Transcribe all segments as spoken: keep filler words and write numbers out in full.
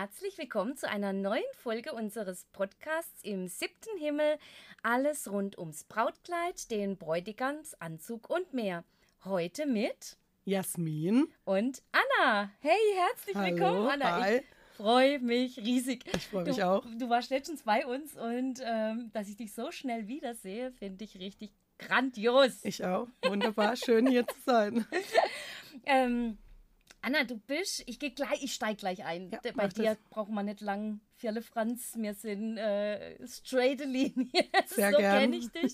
Herzlich willkommen zu einer neuen Folge unseres Podcasts im siebten Himmel. Alles rund ums Brautkleid, den Bräutigamsanzug und mehr. Heute mit Jasmin und Anna. Hey, herzlich Hallo, willkommen, Anna. Hi. Ich freue mich riesig. Ich freue mich du, auch. Du warst letztens bei uns und ähm, dass ich dich so schnell wiedersehe, finde ich richtig grandios. Ich auch. Wunderbar, schön hier zu sein. ähm, Anna, du bist, ich gehe gleich, ich steige gleich ein. Ja, Bei dir das. braucht man nicht lang. Firle Franz, wir sind äh, straight Linie. Sehr so gern. kenne ich dich.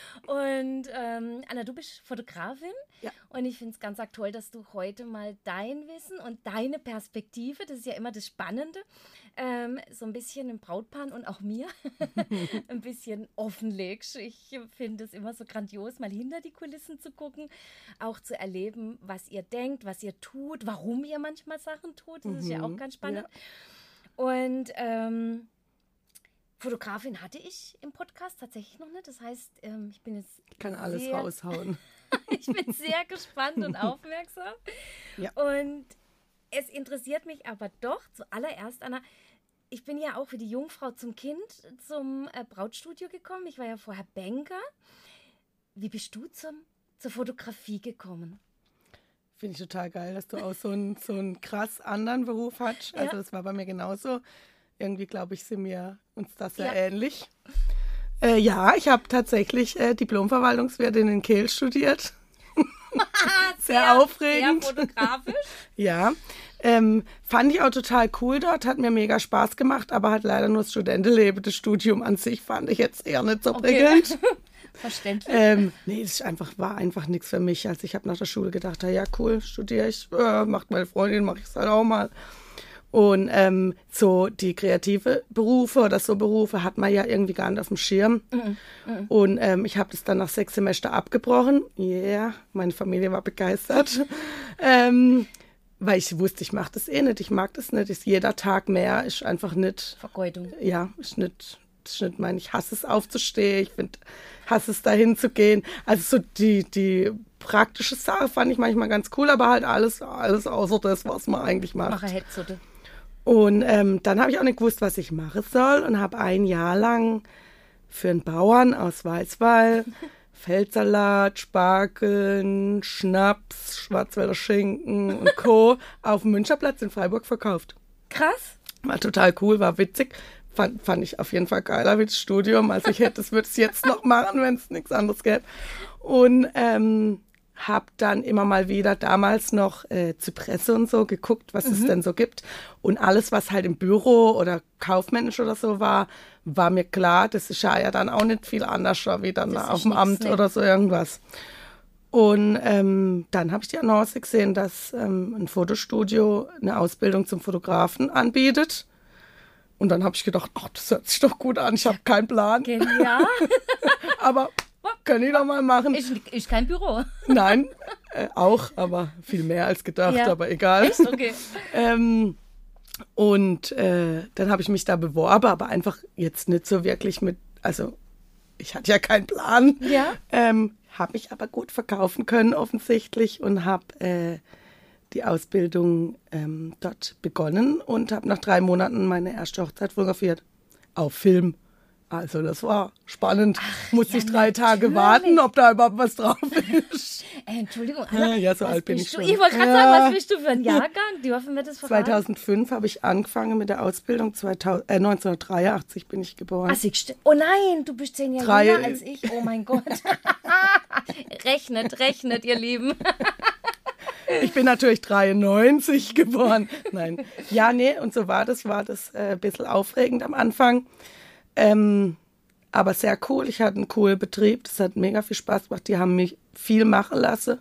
Und ähm, Anna, du bist Fotografin. Ja. Und ich finde es ganz toll, dass du heute mal dein Wissen und deine Perspektive, das ist ja immer das Spannende, ähm, so ein bisschen im Brautpaar und auch mir ein bisschen offenlegst. Ich finde es immer so grandios, mal hinter die Kulissen zu gucken, auch zu erleben, was ihr denkt, was ihr tut, warum ihr manchmal Sachen tut. Das mhm. ist ja auch ganz spannend. Ja. Und ähm, Fotografin hatte ich im Podcast tatsächlich noch nicht. Das heißt, ähm, ich bin jetzt Ich kann alles sehr, raushauen. ich bin sehr gespannt und aufmerksam. Ja. Und es interessiert mich aber doch zuallererst, Anna, ich bin ja auch wie die Jungfrau zum Kind zum äh, Brautstudio gekommen. Ich war ja vorher Banker. Wie bist du zum, zur Fotografie gekommen? Finde ich total geil, dass du auch so einen, so einen krass anderen Beruf hast. Also ja. das war bei mir genauso. Irgendwie, glaube ich, sind wir uns das sehr ja. ähnlich. Äh, ja, ich habe tatsächlich äh, Diplom-Verwaltungswirtin in Kehl studiert. sehr, sehr aufregend. Sehr fotografisch. Ja, ähm, fand ich auch total cool dort, hat mir mega Spaß gemacht, aber hat leider nur das Studentenleben. Das Studium an sich fand ich jetzt eher nicht so prickelnd. Okay. Verständlich. Ähm, nee, es ist einfach, war einfach nichts für mich. Also ich habe nach der Schule gedacht, ja cool, studiere ich, äh, macht meine Freundin, mache ich es halt auch mal. Und ähm, so die kreative Berufe oder so Berufe hat man ja irgendwie gar nicht auf dem Schirm. Mhm. Mhm. Und ähm, ich habe das dann nach sechs Semester abgebrochen. Ja, yeah, meine Familie war begeistert. ähm, weil ich wusste, ich mache das eh nicht, ich mag das nicht. Ist jeder Tag mehr, ist einfach nicht... Vergeudung. Ja, ist nicht... Ich meine, ich hasse es aufzustehen, ich finde, hasse es dahin zu gehen. Also so die, die praktische Sache fand ich manchmal ganz cool, aber halt alles, alles außer das, was man eigentlich macht. Mache Hetzute. Und ähm, dann habe ich auch nicht gewusst, was ich machen soll und habe ein Jahr lang für einen Bauern aus Weißwall Feldsalat, Spargeln, Schnaps, Schwarzwälder Schinken und Co. auf dem Müncherplatz in Freiburg verkauft. Krass. War total cool, war witzig. Fand, fand ich auf jeden Fall geiler wie das Studium. Also ich hätte, das würde es jetzt noch machen, wenn es nichts anderes gäbe. Und ähm, habe dann immer mal wieder damals noch äh, Zypresse und so geguckt, was mhm. es denn so gibt. Und alles, was halt im Büro oder kaufmännisch oder so war, war mir klar, das ist ja, ja dann auch nicht viel anders wie dann das auf dem Amt nicht. Oder so irgendwas. Und ähm, dann habe ich die Annonce gesehen, dass ähm, ein Fotostudio eine Ausbildung zum Fotografen anbietet. Und dann habe ich gedacht, ach, das hört sich doch gut an, ich habe keinen Plan. Genial. Aber kann ich doch mal machen. Ist, ist kein Büro. Nein, äh, auch, aber viel mehr als gedacht, ja. aber egal. Echt? Okay. ähm, und äh, dann habe ich mich da beworben, aber einfach jetzt nicht so wirklich mit, also ich hatte ja keinen Plan. Ja. Ähm, habe mich aber gut verkaufen können offensichtlich und habe... Äh, die Ausbildung ähm, dort begonnen und habe nach drei Monaten meine erste Hochzeit fotografiert. Auf Film. Also das war spannend. Ach, Musste ja, ich drei natürlich. Tage warten, ob da überhaupt was drauf ist. Äh, Entschuldigung, Anna, ja, so was alt bin bist ich du? schon. Ich wollte gerade ja. sagen, was bist du für ein Jahrgang? Dürfen wir das verraten? zweitausendfünf habe ich angefangen mit der Ausbildung. zweitausend, äh, neunzehnhundertdreiundachtzig bin ich geboren. Ach, siehst du? Oh nein, du bist zehn Jahre Drei, jünger als ich. Oh mein Gott. rechnet, rechnet, ihr Lieben. Ich bin natürlich dreiundneunzig geboren. Nein. Ja, nee, und so war das, war das äh, ein bisschen aufregend am Anfang. Ähm, aber sehr cool. Ich hatte einen coolen Betrieb. Das hat mega viel Spaß gemacht. Die haben mich viel machen lassen.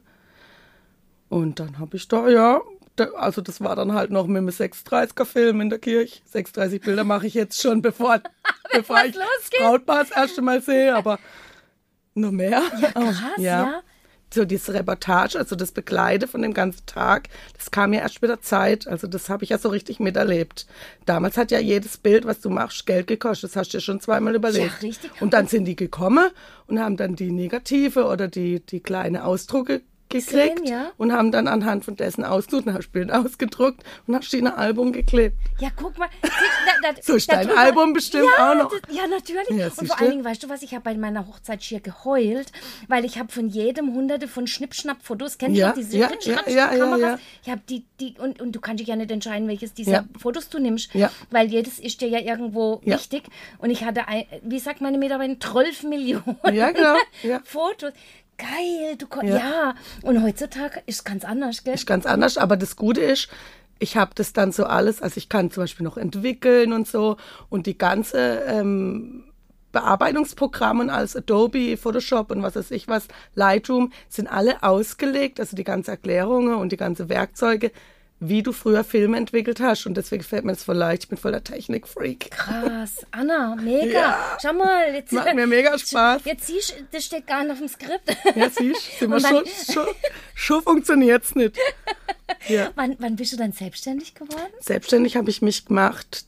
Und dann habe ich da, ja, da, also das war dann halt noch mit einem sechsunddreißiger-Film in der Kirche. sechsunddreißig Bilder mache ich jetzt schon, bevor, bevor ich das Brautpaar das erste Mal sehe. Aber noch mehr. Ja, krass, ja. ja. So diese Reportage, also das Begleite von dem ganzen Tag, das kam ja erst mit der Zeit. Also das habe ich ja so richtig miterlebt. Damals hat ja jedes Bild, was du machst, Geld gekostet. Das hast du dir schon zweimal überlegt. Ja, richtig. Und dann sind die gekommen und haben dann die Negative oder die, die kleine Ausdrucke gekriegt Sehen, ja. und haben dann anhand von dessen ausgesucht, dann habe ich Bilder ausgedruckt und habe sie ein Album geklebt. Ja, guck mal. Da, da, So ist dein darüber- Album bestimmt ja, auch noch. Das, ja, natürlich. Ja, und siehst vor du? allen Dingen, weißt du was, ich habe bei meiner Hochzeit schier geheult, weil ich habe von jedem hunderte von Schnippschnapp-Fotos, kennst Ja, du noch diese ja, Schnipp- ja, Schnapp- ja, ja, Kameras? ja. Ich habe die, die und, und du kannst dich ja nicht entscheiden, welches dieser Ja. Fotos du nimmst, Ja. weil jedes ist dir ja irgendwo Ja. wichtig. Und ich hatte, ein, wie sagt meine Mitarbeiterin, zwölf Millionen Ja, genau. Ja. Fotos. Geil, du kon- Ja. ja. Und heutzutage ist es ganz anders, gell? Ist ganz anders, aber das Gute ist, ich habe das dann so alles, also ich kann zum Beispiel noch entwickeln und so und die ganze ähm, Bearbeitungsprogramme und alles, Adobe, Photoshop und was weiß ich was, Lightroom, sind alle ausgelegt, also die ganzen Erklärungen und die ganzen Werkzeuge, wie du früher Filme entwickelt hast und deswegen fällt mir das voll leicht, ich bin voll der Technik-Freak. Krass, Anna, mega. Ja. Schau mal, jetzt, Macht mir mega Spaß. jetzt siehst du, das steht gar nicht auf dem Skript. Ja, siehst du, Und schon, dann- schon, schon funktioniert es nicht. Ja. Wann, wann bist du dann selbstständig geworden? Selbstständig habe ich mich gemacht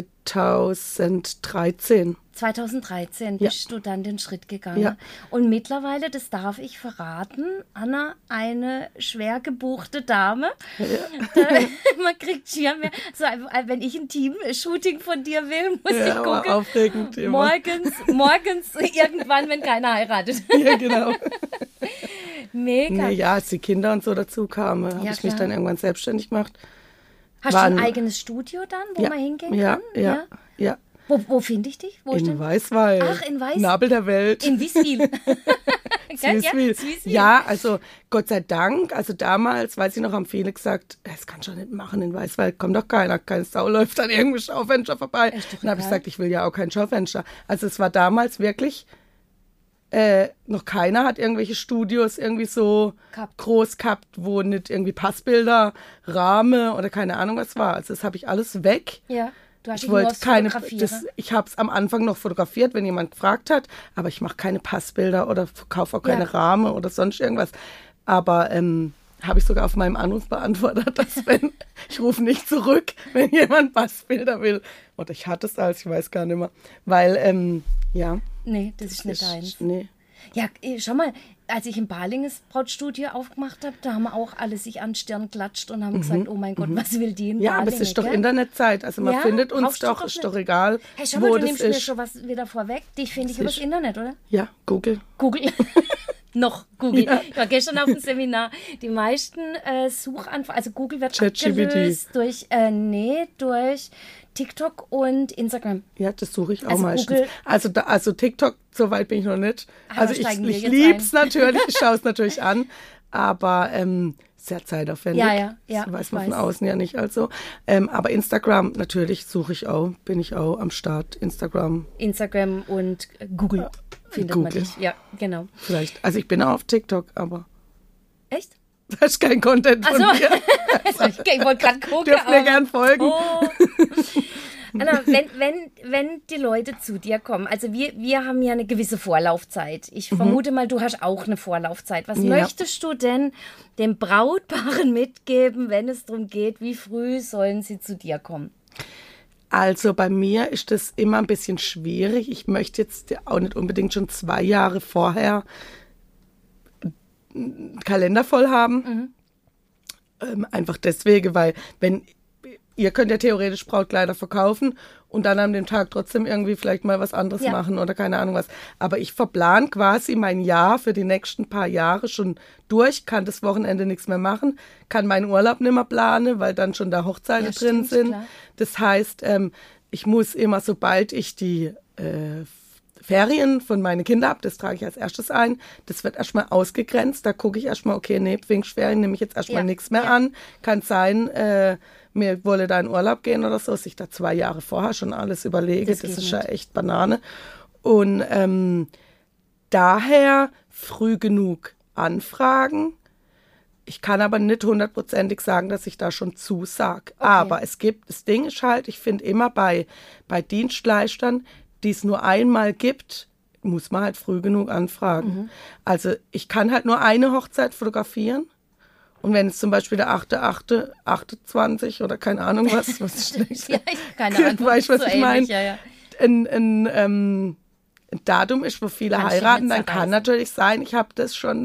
zweitausenddreizehn. zweitausenddreizehn Ja. bist du dann den Schritt gegangen. Ja. Und mittlerweile, das darf ich verraten, Anna, eine schwer gebuchte Dame. Da, man kriegt schier mehr. So, wenn ich ein Team-Shooting von dir will, muss Ja, ich aber gucken. aufregend immer. Morgens, morgens irgendwann, wenn keiner heiratet. Ja, genau. Mega. Nee, ja, als die Kinder und so dazu kamen, habe Ja, ich mich klar. dann irgendwann selbstständig gemacht. Hast Waren- du ein eigenes Studio dann, wo ja, man hingehen ja, kann? ja, ja. Wo, wo finde ich dich? Wo ist In denn? Weißweil. Ach, in Weiß- Nabel der Welt. In Wieswil. Gell? Süßwil. Süßwil. Ja, also Gott sei Dank, also damals, weiß ich noch, haben viele gesagt, das kannst du doch nicht machen in Weißwald, kommt doch keiner, keine Sau läuft an irgendeinem Schaufenster vorbei. Ist doch Dann habe ich egal. gesagt, ich will ja auch kein Schaufenster. Also es war damals wirklich, äh, noch keiner hat irgendwelche Studios irgendwie so Gehabt. groß gehabt, wo nicht irgendwie Passbilder, Rahmen oder keine Ahnung was war. Also das habe ich alles weg. Ja, du hast Ich dich nur wollte aufs keine, Fotografieren. das, ich habe es am Anfang noch fotografiert, wenn jemand gefragt hat, aber ich mache keine Passbilder oder verkaufe auch keine Ja. Rahmen oder sonst irgendwas. Aber ähm, habe ich sogar auf meinem Anruf beantwortet, dass wenn, ich rufe nicht zurück, wenn jemand Passbilder will. Oder ich hatte es als, ich weiß gar nicht mehr. Weil, ähm, ja. Nee, das ist nicht ich- deins. Nee. Ja, eh, schau mal, als ich in Balinges Brautstudio aufgemacht habe, da haben auch alle sich an den Stirn klatscht und haben gesagt, oh mein Gott, was will die in Mhm. Ja, aber Balinge, es ist doch gell? Internetzeit. Also man Ja, findet uns kaufst du doch, doch ist nicht. doch egal, Hey, schau mal, wo du das nimmst mir ist. schon was wieder vorweg. Dich finde ich Das übers ist- Internet, oder? Ja, Google. Google. Noch Google. Ja. Ich war gestern auf dem Seminar. Die meisten äh, Suchanfragen, also Google wird ChatGPT. abgelöst durch, äh, nee, durch TikTok und Instagram. Ja, das suche ich auch Also meistens. Google- Also, da, also TikTok, so weit bin ich noch nicht. Ah, also da ich, steigen wir ich jetzt liebe es ein. natürlich, ich schaue es natürlich an, aber ähm, sehr zeitaufwendig. Ja, ja, ja, Das weiß ich man von weiß. außen ja nicht. Also, ähm, aber Instagram natürlich suche ich auch, bin ich auch am Start. Instagram Instagram und äh, Google findet man Google. dich. Ja, genau. vielleicht. Also ich bin auch auf TikTok, aber Echt? das ist kein Content von Ach so. mir. Ich wollte gerade gucken. Dürft mir aber- gern folgen. Oh. Anna, wenn, wenn, wenn die Leute zu dir kommen, also wir, wir haben ja eine gewisse Vorlaufzeit. Ich vermute mal, du hast auch eine Vorlaufzeit. Was Mhm. Ja. möchtest du denn den Brautpaaren mitgeben, wenn es darum geht, wie früh sollen sie zu dir kommen? Also bei mir ist das immer ein bisschen schwierig. Ich möchte jetzt auch nicht unbedingt schon zwei Jahre vorher einen Kalender voll haben. Ähm, einfach deswegen, weil wenn ihr könnt ja theoretisch Brautkleider verkaufen und dann an dem Tag trotzdem irgendwie vielleicht mal was anderes Ja. machen oder keine Ahnung was. Aber ich verplan quasi mein Jahr für die nächsten paar Jahre schon durch, kann das Wochenende nichts mehr machen, kann meinen Urlaub nicht mehr planen, weil dann schon da Hochzeiten Ja, drin stimmt, sind. klar. Das heißt, ähm, ich muss immer, sobald ich die äh, Ferien von meinen Kindern habe, das trage ich als erstes ein, das wird erstmal ausgegrenzt. Da gucke ich erstmal, okay, nee, Pfingstferien nehme ich jetzt erstmal Ja, nichts mehr ja. an. Kann sein, äh, mir wolle da in Urlaub gehen oder so, dass ich da zwei Jahre vorher schon alles überlege. Das Das, geht ist ja nicht. echt Banane. Und ähm, daher früh genug anfragen. Ich kann aber nicht hundertprozentig sagen, dass ich da schon zusag. Aber es gibt, das Ding ist halt, ich finde immer bei, bei Dienstleistern, die es nur einmal gibt, muss man halt früh genug anfragen. Also ich kann halt nur eine Hochzeit fotografieren. Und wenn es zum Beispiel der achte achte achtundzwanzig oder keine Ahnung was, was ist schlecht. Ja, ich keine Ahnung. Weißt du, was so ich meine? ähnlich, Ja, ja. Ein, ein, ähm, ein Datum ist, wo viele Kannst du heiraten, nicht dann kann zerreißen. natürlich sein, ich habe das schon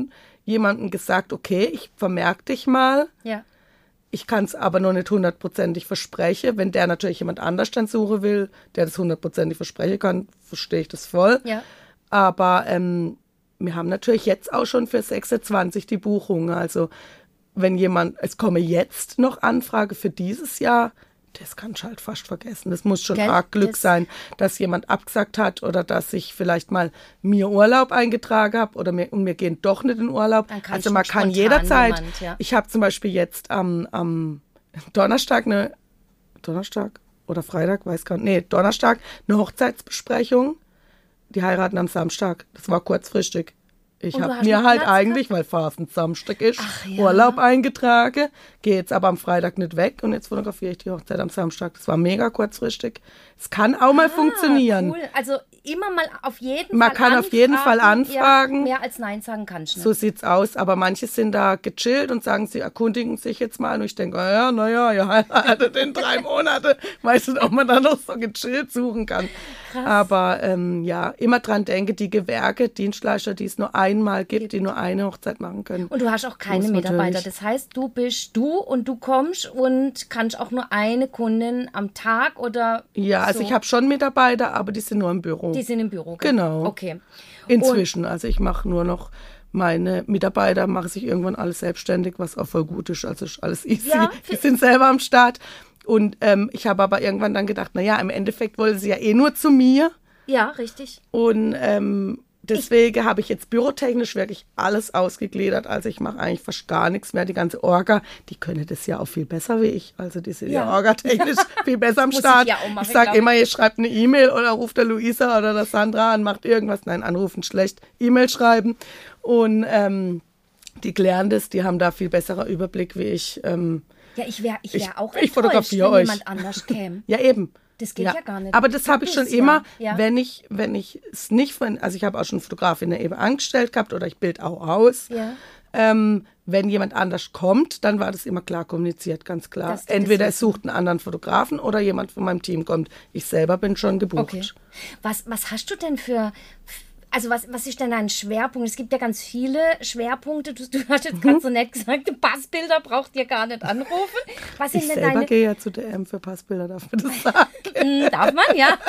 jemandem gesagt, okay, ich vermerke dich mal. Ja. Ich kann es aber noch nicht hundertprozentig versprechen. Wenn der natürlich jemand anders dann suchen will, der das hundertprozentig versprechen kann, verstehe ich das voll. Ja. Aber ähm, wir haben natürlich jetzt auch schon für sechsundzwanzig die Buchung. Also wenn jemand, es komme jetzt noch Anfrage für dieses Jahr, das kannst du halt fast vergessen. Das muss schon Gell? arg Glück Das- sein, dass jemand abgesagt hat oder dass ich vielleicht mal mir Urlaub eingetragen habe oder mir, und wir gehen doch nicht in Urlaub. Dann kann Also schon man kann spontan jederzeit. jemand, ja. Ich habe zum Beispiel jetzt am, am Donnerstag eine Donnerstag oder Freitag, weiß gar nicht. Nee, Donnerstag eine Hochzeitsbesprechung. Die heiraten am Samstag. Das war kurzfristig. Ich Und du habe hast mir noch halt Platz eigentlich, weil Fasten Samstag ist, Ach ja. Urlaub eingetragen. Gehe jetzt aber am Freitag nicht weg und jetzt fotografiere ich die Hochzeit am Samstag. Das war mega kurzfristig. Es kann auch mal funktionieren. Ah, cool. Also immer mal auf jeden Man Fall kann auf jeden Fall anfragen. Ja, mehr als Nein sagen kannst du So nicht. sieht's aus, aber manche sind da gechillt und sagen, sie erkundigen sich jetzt mal und ich denke, naja, naja, ihr heiratet in drei Monate. Weiß nicht, ob man da noch so gechillt suchen kann. Krass. Aber ähm, ja, immer dran denke, die Gewerke, Dienstleister, die es nur einmal gibt, die nur eine Hochzeit machen können. Und du hast auch keine Muss Mitarbeiter. natürlich. Das heißt, du bist du und du kommst und kannst auch nur eine Kundin am Tag oder Ja, also so. ich habe schon Mitarbeiter, aber die sind nur im Büro. Die sind im Büro. gell? Genau. Okay. Inzwischen, also ich mache nur noch, meine Mitarbeiter machen sich irgendwann alles selbstständig, was auch voll gut ist, also ist alles easy. Ja, Die sind selber am Start. Und ähm, ich habe aber irgendwann dann gedacht, naja, im Endeffekt wollen sie ja eh nur zu mir. Ja, richtig. Und ähm, deswegen habe ich jetzt bürotechnisch wirklich alles ausgegliedert. Also ich mache eigentlich fast gar nichts mehr. Die ganze Orga, die können das ja auch viel besser wie ich. Also die sind ja, Ja. orgatechnisch viel besser am muss Start. ich ja auch machen, ich sage glaub ich. immer, ihr schreibt eine E-Mail oder ruft der Luisa oder der Sandra an, macht irgendwas. Nein, anrufen schlecht, E-Mail schreiben. Und ähm, die klären das, die haben da viel besserer Überblick wie ich. Ähm, Ja, ich wäre ich Ich- wär auch ich enttäuscht, fotografiere wenn euch. jemand anders käme. Ja, eben. Das geht ja gar nicht. Aber das Du habe ich schon bist ja, immer, ja. wenn ich, wenn ich es nicht von, also ich habe auch schon Fotografinnen eben angestellt gehabt oder ich bild auch aus. Ja. Ähm, wenn jemand anders kommt, dann war das immer klar kommuniziert, ganz klar. Dass die das Entweder es wissen. sucht einen anderen Fotografen oder jemand von meinem Team kommt. Ich selber bin schon gebucht. Okay. Was, was hast du denn für, also was, was ist denn dein Schwerpunkt? Es gibt ja ganz viele Schwerpunkte. Du, du hast jetzt Mhm. gerade so nett gesagt, Passbilder braucht ihr gar nicht anrufen. Was sind Ich denn selber deine... gehe ja zu D M für Passbilder, darf man das sagen? Hm, darf man, ja.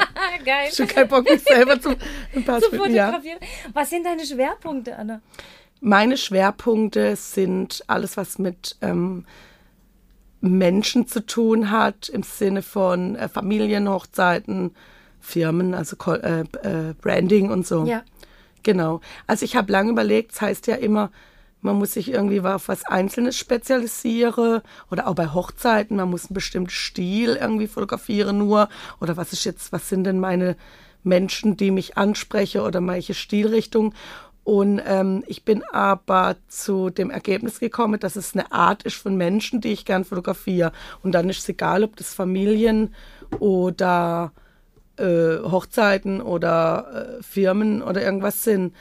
Geil. Ich habe keinen Bock, mich selber zu Zu Passbildern. Ja. fotografieren. Was sind deine Schwerpunkte, Anna? Meine Schwerpunkte sind alles, was mit ähm, Menschen zu tun hat, im Sinne von äh, Familienhochzeiten, Firmen, also Ko- äh, äh, Branding und so. Ja. Genau. Also ich habe lange überlegt, es heißt ja immer, man muss sich irgendwie auf was Einzelnes spezialisieren oder auch bei Hochzeiten, man muss einen bestimmten Stil irgendwie fotografieren nur oder was ist jetzt, was sind denn meine Menschen, die mich ansprechen oder welche Stilrichtung. Und ähm, ich bin aber zu dem Ergebnis gekommen, dass es eine Art ist von Menschen, die ich gern fotografiere. Und dann ist es egal, ob das Familien oder äh, Hochzeiten oder äh, Firmen oder irgendwas sind.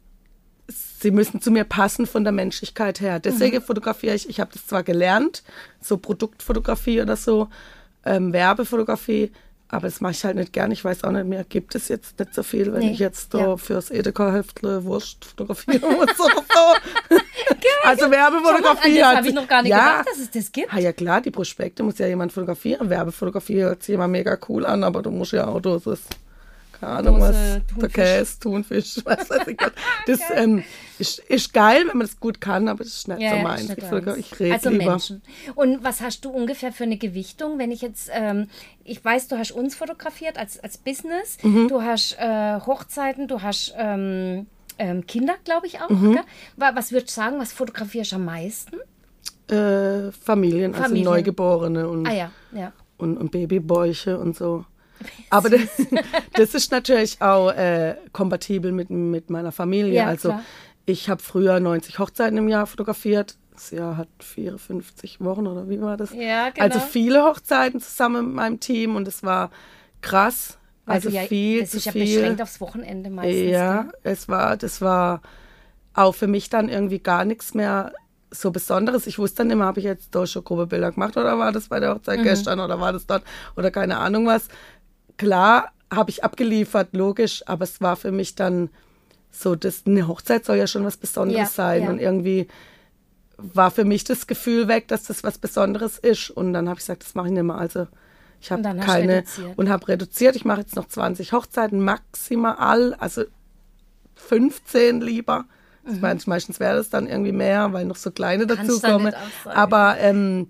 Sie müssen zu mir passen von der Menschlichkeit her. Deswegen mhm. fotografiere ich, ich habe das zwar gelernt, so Produktfotografie oder so, ähm, Werbefotografie, aber das mache ich halt nicht gern. Ich weiß auch nicht mehr, gibt es jetzt nicht so viel, wenn Nee, ich jetzt ja. da fürs Edeka-Heftle Wurst fotografieren muss oder so. Also Werbefotografie Das hat habe ich noch gar nicht ja, gedacht, dass es das gibt. Ah, ja klar, die Prospekte muss ja jemand fotografieren. Werbefotografie hört sich immer mega cool an, aber du musst ja auch das ist, keine Ahnung was, Dose, der Thunfisch. Käse, Thunfisch, was weiß ich was. Das ähm, ist, ist geil, wenn man das gut kann, aber das ist nicht Ja, so ja, meins. ist nicht Ich, fotogra- deins. ich rede Also lieber. Menschen. Und was hast du ungefähr für eine Gewichtung, wenn ich jetzt, ähm, ich weiß, du hast uns fotografiert als, als Business, Mhm. du hast äh, Hochzeiten, du hast ähm, ähm, Kinder, glaube ich auch. Mhm. Gell? Wa- Was würdest du sagen, was fotografierst du am meisten? Äh, Familien, also Familien. Neugeborene und, Ah ja, ja. und, und Babybäuche und so. Aber das, das ist natürlich auch äh, kompatibel mit, mit meiner Familie. Ja, also klar. ich habe früher neunzig Hochzeiten im Jahr fotografiert. Das Jahr hat vierundfünfzig Wochen oder wie war das? Ja, genau. Also viele Hochzeiten zusammen mit meinem Team und es war krass. Weil Also du ja, viel das zu ist ja viel. beschränkt aufs Wochenende meistens. Ja, gell? es war, das war auch für mich dann irgendwie gar nichts mehr so Besonderes. Ich wusste dann immer, habe ich jetzt da schon grobe Bilder gemacht oder war das bei der Hochzeit Mhm. gestern oder war das dort oder keine Ahnung was. Klar habe ich abgeliefert, logisch, aber es war für mich dann so, das, eine Hochzeit soll ja schon was Besonderes Ja, sein. ja. Und irgendwie war für mich das Gefühl weg, dass das was Besonderes ist. Und dann habe ich gesagt, das mache ich nicht mehr. Also ich habe Und dann hast du keine reduziert. und habe reduziert. Ich mache jetzt noch zwanzig Hochzeiten maximal, also fünfzehn lieber. Ich meine, meistens wäre das dann irgendwie mehr, weil noch so kleine Kannst dazukommen. dann nicht auch sagen. Aber ähm,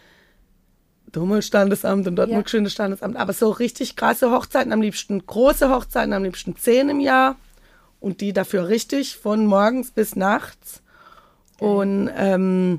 da mal Standesamt und dort Ja. mal schönes Standesamt. Aber so richtig krasse Hochzeiten, am liebsten große Hochzeiten, am liebsten zehn im Jahr. Und die dafür richtig von morgens bis nachts. Und ähm,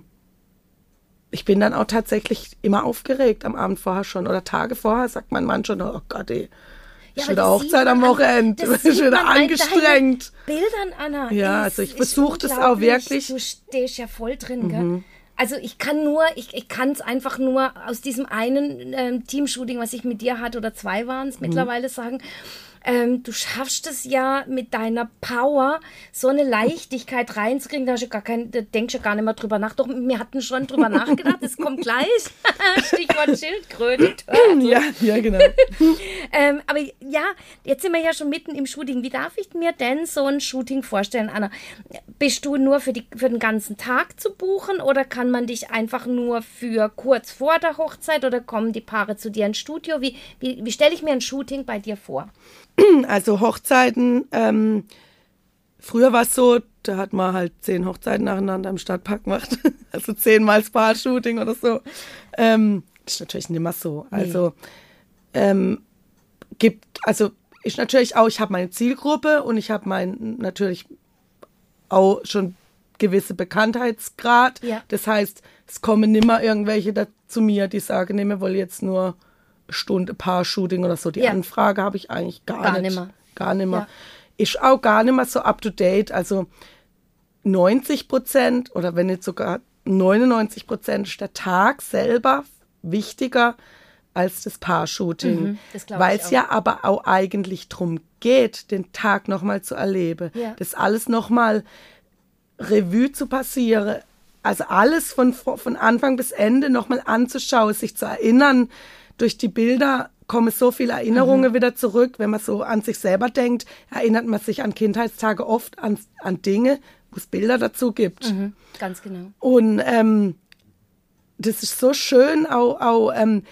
ich bin dann auch tatsächlich immer aufgeregt am Abend vorher schon. Oder Tage vorher sagt mein Mann schon, oh Gott, ey, Ja, ist aber wieder das sieht Hochzeit man am an- Wochenende. das Ist sieht wieder man an angestrengt. deinen Bildern, Anna. Ja, ist- also ich ist versuch das auch unglaublich. wirklich. Du stehst ja voll drin, gell? Also ich kann nur, ich, ich kann es einfach nur aus diesem einen ähm, Teamshooting, was ich mit dir hatte, oder zwei waren es mittlerweile, sagen, ähm, du schaffst es ja mit deiner Power, so eine Leichtigkeit reinzukriegen, da, hast du gar kein, da denkst du gar nicht mehr drüber nach. Doch, wir hatten schon drüber nachgedacht, es kommt gleich. Stichwort Schildkröte. Ja, ja, genau. Ähm, aber ja, jetzt sind wir ja schon mitten im Shooting. Wie darf ich mir denn so ein Shooting vorstellen, Anna? Bist du nur für, die, für den ganzen Tag zu buchen oder kann man dich einfach nur für kurz vor der Hochzeit oder kommen die Paare zu dir ins Studio? Wie, wie, wie stelle ich mir ein Shooting bei dir vor? Also Hochzeiten, ähm, früher war es so, da hat man halt zehn Hochzeiten nacheinander im Stadtpark gemacht. Also zehnmal das Paar-Shooting oder so. Ähm, das ist natürlich nicht mehr so. Also ähm, gibt, also ist natürlich auch, ich habe meine Zielgruppe und ich habe mein natürlich auch schon gewisse Bekanntheitsgrad. Ja. Das heißt, es kommen nimmer irgendwelche da zu mir, die sagen, nee, wir wollen jetzt nur eine Stunde Paar-Shooting oder so. Die Ja. Anfrage habe ich eigentlich gar, Gar nicht. nimmer. Gar nicht mehr. Ja. Ist auch gar nicht mehr so up-to-date. Also neunzig Prozent oder wenn nicht sogar neunundneunzig Prozent ist der Tag selber wichtiger als das Paar-Shooting. Mhm, das glaub Weil ich es auch. ja aber auch eigentlich darum geht, den Tag nochmal zu erleben. Ja. Das alles nochmal Revue zu passieren. Also alles von, von Anfang bis Ende nochmal anzuschauen, sich zu erinnern. Durch die Bilder kommen so viele Erinnerungen Mhm. wieder zurück. Wenn man so an sich selber denkt, erinnert man sich an Kindheitstage oft an, an Dinge, wo es Bilder dazu gibt. Mhm, ganz genau. Und ähm, das ist so schön, auch, auch ähm,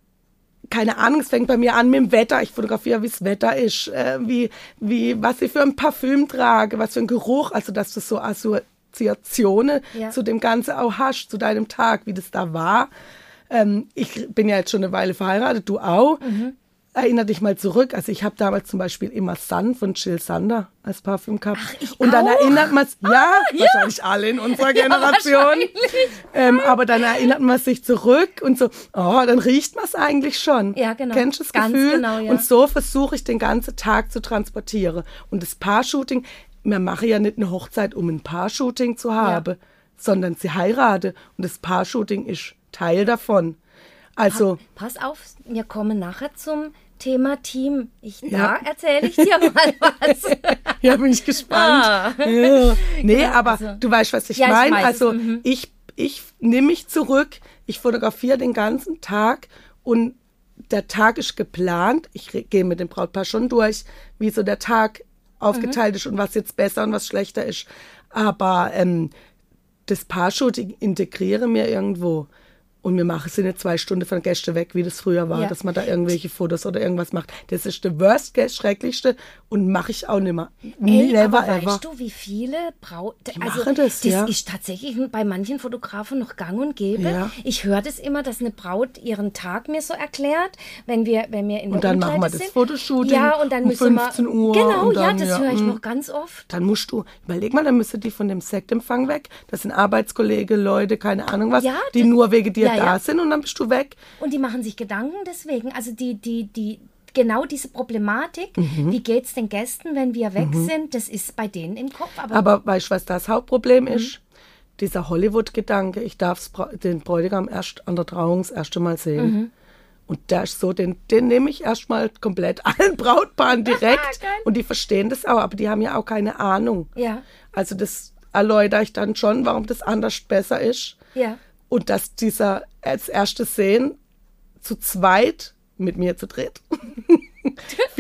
keine Ahnung, es fängt bei mir an mit dem Wetter. Ich fotografiere, wie das Wetter ist, äh, wie, wie, was ich für ein Parfüm trage, was für ein Geruch, also dass du so Assoziationen Ja. zu dem Ganzen auch hast, zu deinem Tag, wie das da war. Ähm, ich bin ja jetzt schon eine Weile verheiratet, du auch. Erinner dich mal zurück. Also ich habe damals zum Beispiel immer Sun von Jill Sander als Parfüm gehabt. Ach, ich und dann auch? erinnert man ja, ja. wahrscheinlich alle in unserer Generation. Ähm, aber dann erinnert man sich zurück und so, oh, dann riecht man es eigentlich schon. Ja, genau. Kennst du das Ganz Gefühl? genau, ja. Und so versuche ich den ganzen Tag zu transportieren. Und das Paar-Shooting, wir machen ja nicht eine Hochzeit, um ein Paar-Shooting zu haben, sondern sie heiraten. Und das Paar-Shooting ist Teil davon. Also, Pass auf, wir kommen nachher zum Thema Team. Ich, Ja. Da erzähle ich dir mal was. ja, bin ich gespannt. Ah. Ja. Nee, Ja, aber also- du weißt, was ich Ja, ich meine. weiß es, Also mhm. ich, ich nehme mich zurück, ich fotografiere den ganzen Tag und der Tag ist geplant. Ich re- gehe mit dem Brautpaar schon durch, wie so der Tag aufgeteilt ist und was jetzt besser und was schlechter ist. Aber ähm, das Paar-Shooting integriere mir irgendwo. Und wir machen es in zwei Stunden von Gäste weg, wie das früher war, Ja. dass man da irgendwelche Fotos oder irgendwas macht. Das ist der Worst Case, schrecklichste und mache ich auch nicht mehr. Ey, Never aber ever. weißt du, wie viele Braut... machen das, ja. ist tatsächlich bei manchen Fotografen noch gang und gäbe. Ja. Ich höre das immer, dass eine Braut ihren Tag mir so erklärt, wenn wir, wenn wir in der Und dann Umkleide machen wir das sind. Fotoshooting Ja, und dann um müssen fünfzehn wir, Uhr Genau, und ja, dann, das ja, höre ich mm. noch ganz oft. Dann musst du, überleg mal, dann müsste die von dem Sektempfang weg. Das sind Arbeitskollege, Leute, keine Ahnung was, Ja, die das- nur wegen dir ja, da ja. sind und dann bist du weg. Und die machen sich Gedanken deswegen. Also die, die, die, genau diese Problematik, Mhm. wie geht es den Gästen, wenn wir weg sind, das ist bei denen im Kopf. Aber, Aber weißt du, was das Hauptproblem Mhm. ist? Dieser Hollywood-Gedanke, ich darf den Bräutigam erst an der Trauung das erste Mal sehen. Mhm. Und der ist so, den, den nehme ich erstmal komplett allen Brautpaaren direkt. Geil. Und die verstehen das auch, aber die haben ja auch keine Ahnung. ja, Also das erläutere ich dann schon, warum das anders besser ist. ja. Und dass dieser als erstes Sehen zu zweit mit mir zu dritt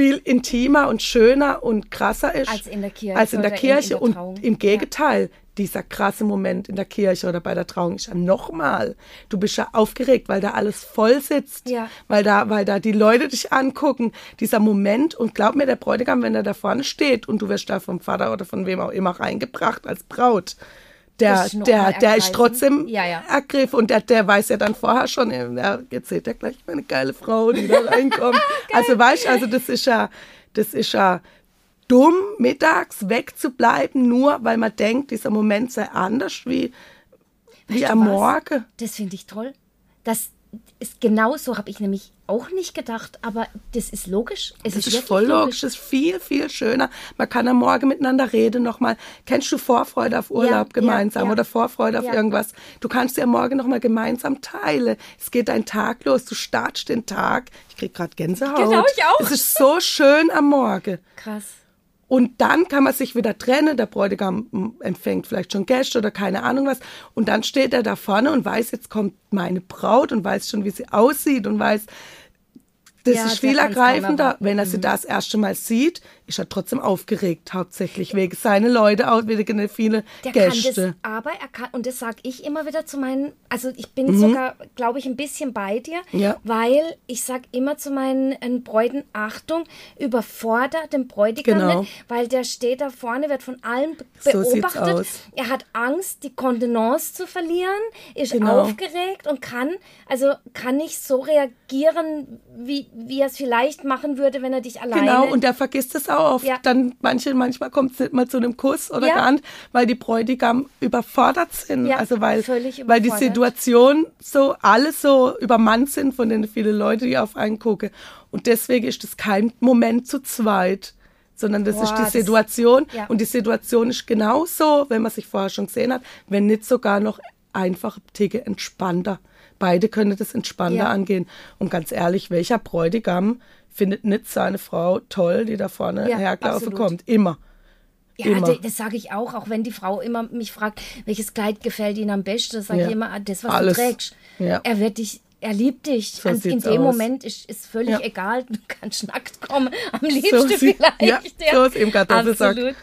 viel intimer und schöner und krasser ist. Als in der Kirche. Als in der Kirche. In, in der und im Gegenteil, ja. dieser krasse Moment in der Kirche oder bei der Trauung ist ja nochmal. Du bist ja aufgeregt, weil da alles voll sitzt. Ja. Weil da, weil da die Leute dich angucken. Dieser Moment. Und glaub mir, der Bräutigam, wenn er da vorne steht und du wirst da vom Vater oder von wem auch immer reingebracht als Braut, Der, der, der ist trotzdem ja, ja. ergriffen und der, der weiß ja dann vorher schon, ja, jetzt seht ihr gleich meine geile Frau, die da reinkommt. Also weißt du, also das ist ja, das ist ja dumm, mittags wegzubleiben, nur weil man denkt, dieser Moment sei anders wie, wie am Morgen. Das finde ich toll. Das ist genau so, habe ich nämlich auch nicht gedacht, aber das ist logisch. Es das ist, ist voll logisch, das ist viel, viel schöner. Man kann am Morgen miteinander reden nochmal. Kennst du Vorfreude auf Urlaub ja, gemeinsam ja, ja. oder Vorfreude auf ja. irgendwas? Du kannst ja morgen nochmal gemeinsam teilen. Es geht dein Tag los, du startest den Tag. Ich krieg gerade Gänsehaut. Genau, ich auch. Es ist so schön am Morgen. Krass. Und dann kann man sich wieder trennen. Der Bräutigam empfängt vielleicht schon Gäste oder keine Ahnung was. Und dann steht er da vorne und weiß, jetzt kommt meine Braut und weiß schon, wie sie aussieht und weiß, das ja, ist viel ergreifender. Wenn er sie mhm. das erste Mal sieht, ist er trotzdem aufgeregt, hauptsächlich wegen seine Leute, auch wegen viele der Gäste. Kann das, aber er kann, und das sage ich immer wieder zu meinen, also ich bin mhm. sogar, glaube ich, ein bisschen bei dir, ja. weil ich sage immer zu meinen äh, Bräuten, Achtung, überfordert den Bräutigam genau. nicht, weil der steht da vorne, wird von allen be so beobachtet. Er hat Angst, die Kontenance zu verlieren, ist genau. aufgeregt und kann, also kann nicht so reagieren, wie wie er es vielleicht machen würde, wenn er dich alleine... Genau, und der vergisst es auch oft. Ja. Dann manche, manchmal kommt es nicht mal zu einem Kuss oder ja. gar nicht, weil die Bräutigam überfordert sind. Ja, also weil, völlig weil die Situation so, alle so übermannt sind von den vielen Leuten, die auf einen gucken. Und deswegen ist das kein Moment zu zweit, sondern das Boah, ist die das, Situation. Ja. Und die Situation ist genauso, wenn man sich vorher schon gesehen hat, wenn nicht sogar noch einfach ein Ticken entspannter. Beide können das entspannter ja. angehen. Und ganz ehrlich, welcher Bräutigam findet nicht seine Frau toll, die da vorne ja, hergelaufen kommt? Immer. Ja, immer. das sage ich auch, auch wenn die Frau immer mich fragt, welches Kleid gefällt Ihnen am besten, das sage ja. ich immer, das, was Alles. du trägst. Ja. Er wird dich, er liebt dich. So in dem aus. Moment ist, ist völlig ja. egal, du kannst nackt kommen, am so liebsten sie, vielleicht. Ja, ja. So ist eben Kartoffelsack. Absolut.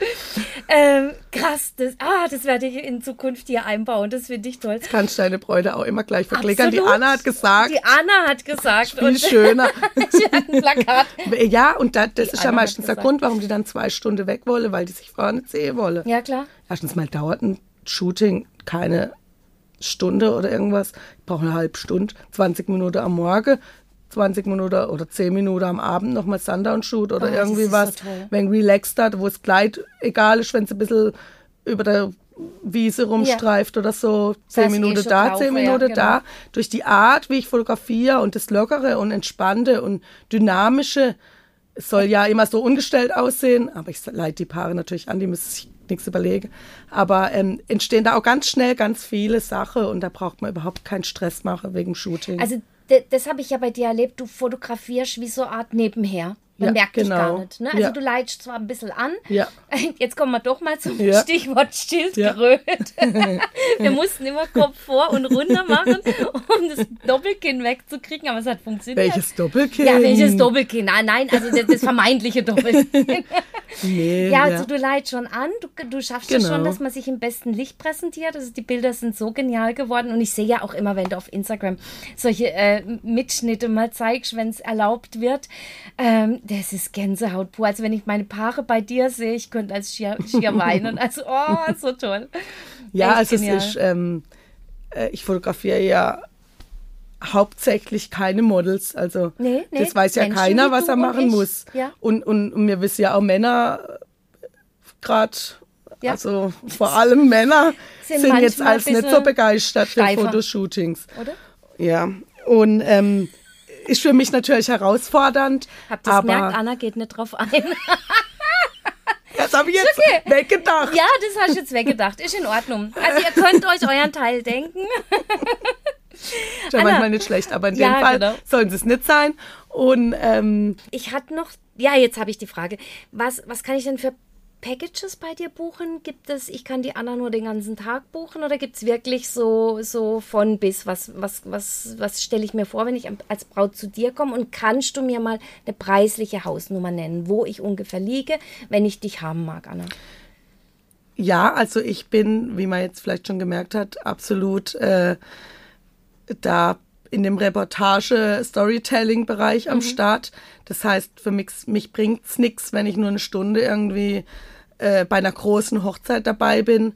Ähm, krass, das, ah, das werde ich in Zukunft hier einbauen, das finde ich toll. Das kannst du deine Bräute auch immer gleich verklickern. Die Anna hat gesagt. Die Anna hat gesagt. Viel und schöner. Sie hat ein Plakat. Ja, und das, das Die ist ja Anna meistens der Grund, warum die dann zwei Stunden weg wollen, weil die sich vorher nicht sehen wollen. Ja, klar. Erstens mal dauert ein Shooting keine Stunde oder irgendwas. Ich brauche eine halbe Stunde, zwanzig Minuten am Morgen, zwanzig Minuten oder zehn Minuten am Abend nochmal Sundown-Shoot oder oh, irgendwie was. So wenn relaxed hat, wo das Kleid egal ist, wenn es ein bisschen über der Wiese rumstreift ja. oder so. Zehn Minuten eh da, zehn Minuten ja, genau. da. Durch die Art, wie ich fotografiere und das Lockere und Entspannte und Dynamische, es soll ja immer so ungestellt aussehen, aber ich leite die Paare natürlich an, die müssen sich nichts überlegen. Aber ähm, entstehen da auch ganz schnell ganz viele Sachen und da braucht man überhaupt keinen Stress machen wegen Shooting. Also d- das habe ich ja bei dir erlebt, du fotografierst wie so eine Art nebenher. Man ja, merkt dich genau. gar nicht. Ne? Also ja. du leitest zwar ein bisschen an. Ja. Jetzt kommen wir doch mal zum ja. Stichwort Schildkröte. Ja. Wir mussten immer Kopf vor und runter machen, um das Doppelkinn wegzukriegen, aber es hat funktioniert. Welches Doppelkinn? Ja, welches Doppelkinn? Nein, nein, also das, das vermeintliche Doppelkinn. Nee, ja, also ja. du leitest schon an, du, du schaffst genau. es schon, dass man sich im besten Licht präsentiert. Also die Bilder sind so genial geworden und ich sehe ja auch immer, wenn du auf Instagram solche äh, Mitschnitte mal zeigst, wenn es erlaubt wird, ähm, das ist Gänsehaut pur. Also wenn ich meine Paare bei dir sehe, ich könnte als schier, schier weinen. Also, oh, so toll. Ja, Echt also genial. es ist, ähm, äh, ich fotografiere ja hauptsächlich keine Models. Also nee, nee, das weiß ja Menschen keiner, was er machen und muss. Ja. Und, und, und wir wissen ja auch Männer gerade, ja. also vor allem Männer sind, sind jetzt als nicht so begeistert steifer. für Fotoshootings. Oder? Ja, und ähm, ist für mich natürlich herausfordernd. Habt ihr aber gemerkt, Anna geht nicht drauf ein. Das habe ich jetzt okay. weggedacht. Ja, das hast du jetzt weggedacht. Ist in Ordnung. Also ihr könnt euch euren Teil denken. Ist ja manchmal nicht schlecht, aber in dem ja, Fall genau. sollen sie es nicht sein. Und ähm, ich hatte noch, ja, jetzt habe ich die Frage, was, was kann ich denn für Packages bei dir buchen? Gibt es, ich kann die Anna nur den ganzen Tag buchen oder gibt es wirklich so, so von bis? Was, was, was, was stelle ich mir vor, wenn ich als Braut zu dir komme? Und kannst du mir mal eine preisliche Hausnummer nennen, wo ich ungefähr liege, wenn ich dich haben mag, Anna? Ja, also ich bin, wie man jetzt vielleicht schon gemerkt hat, absolut äh, da in dem Reportage-Storytelling-Bereich mhm. am Start. Das heißt, für mich, mich bringt es nichts, wenn ich nur eine Stunde irgendwie äh, bei einer großen Hochzeit dabei bin.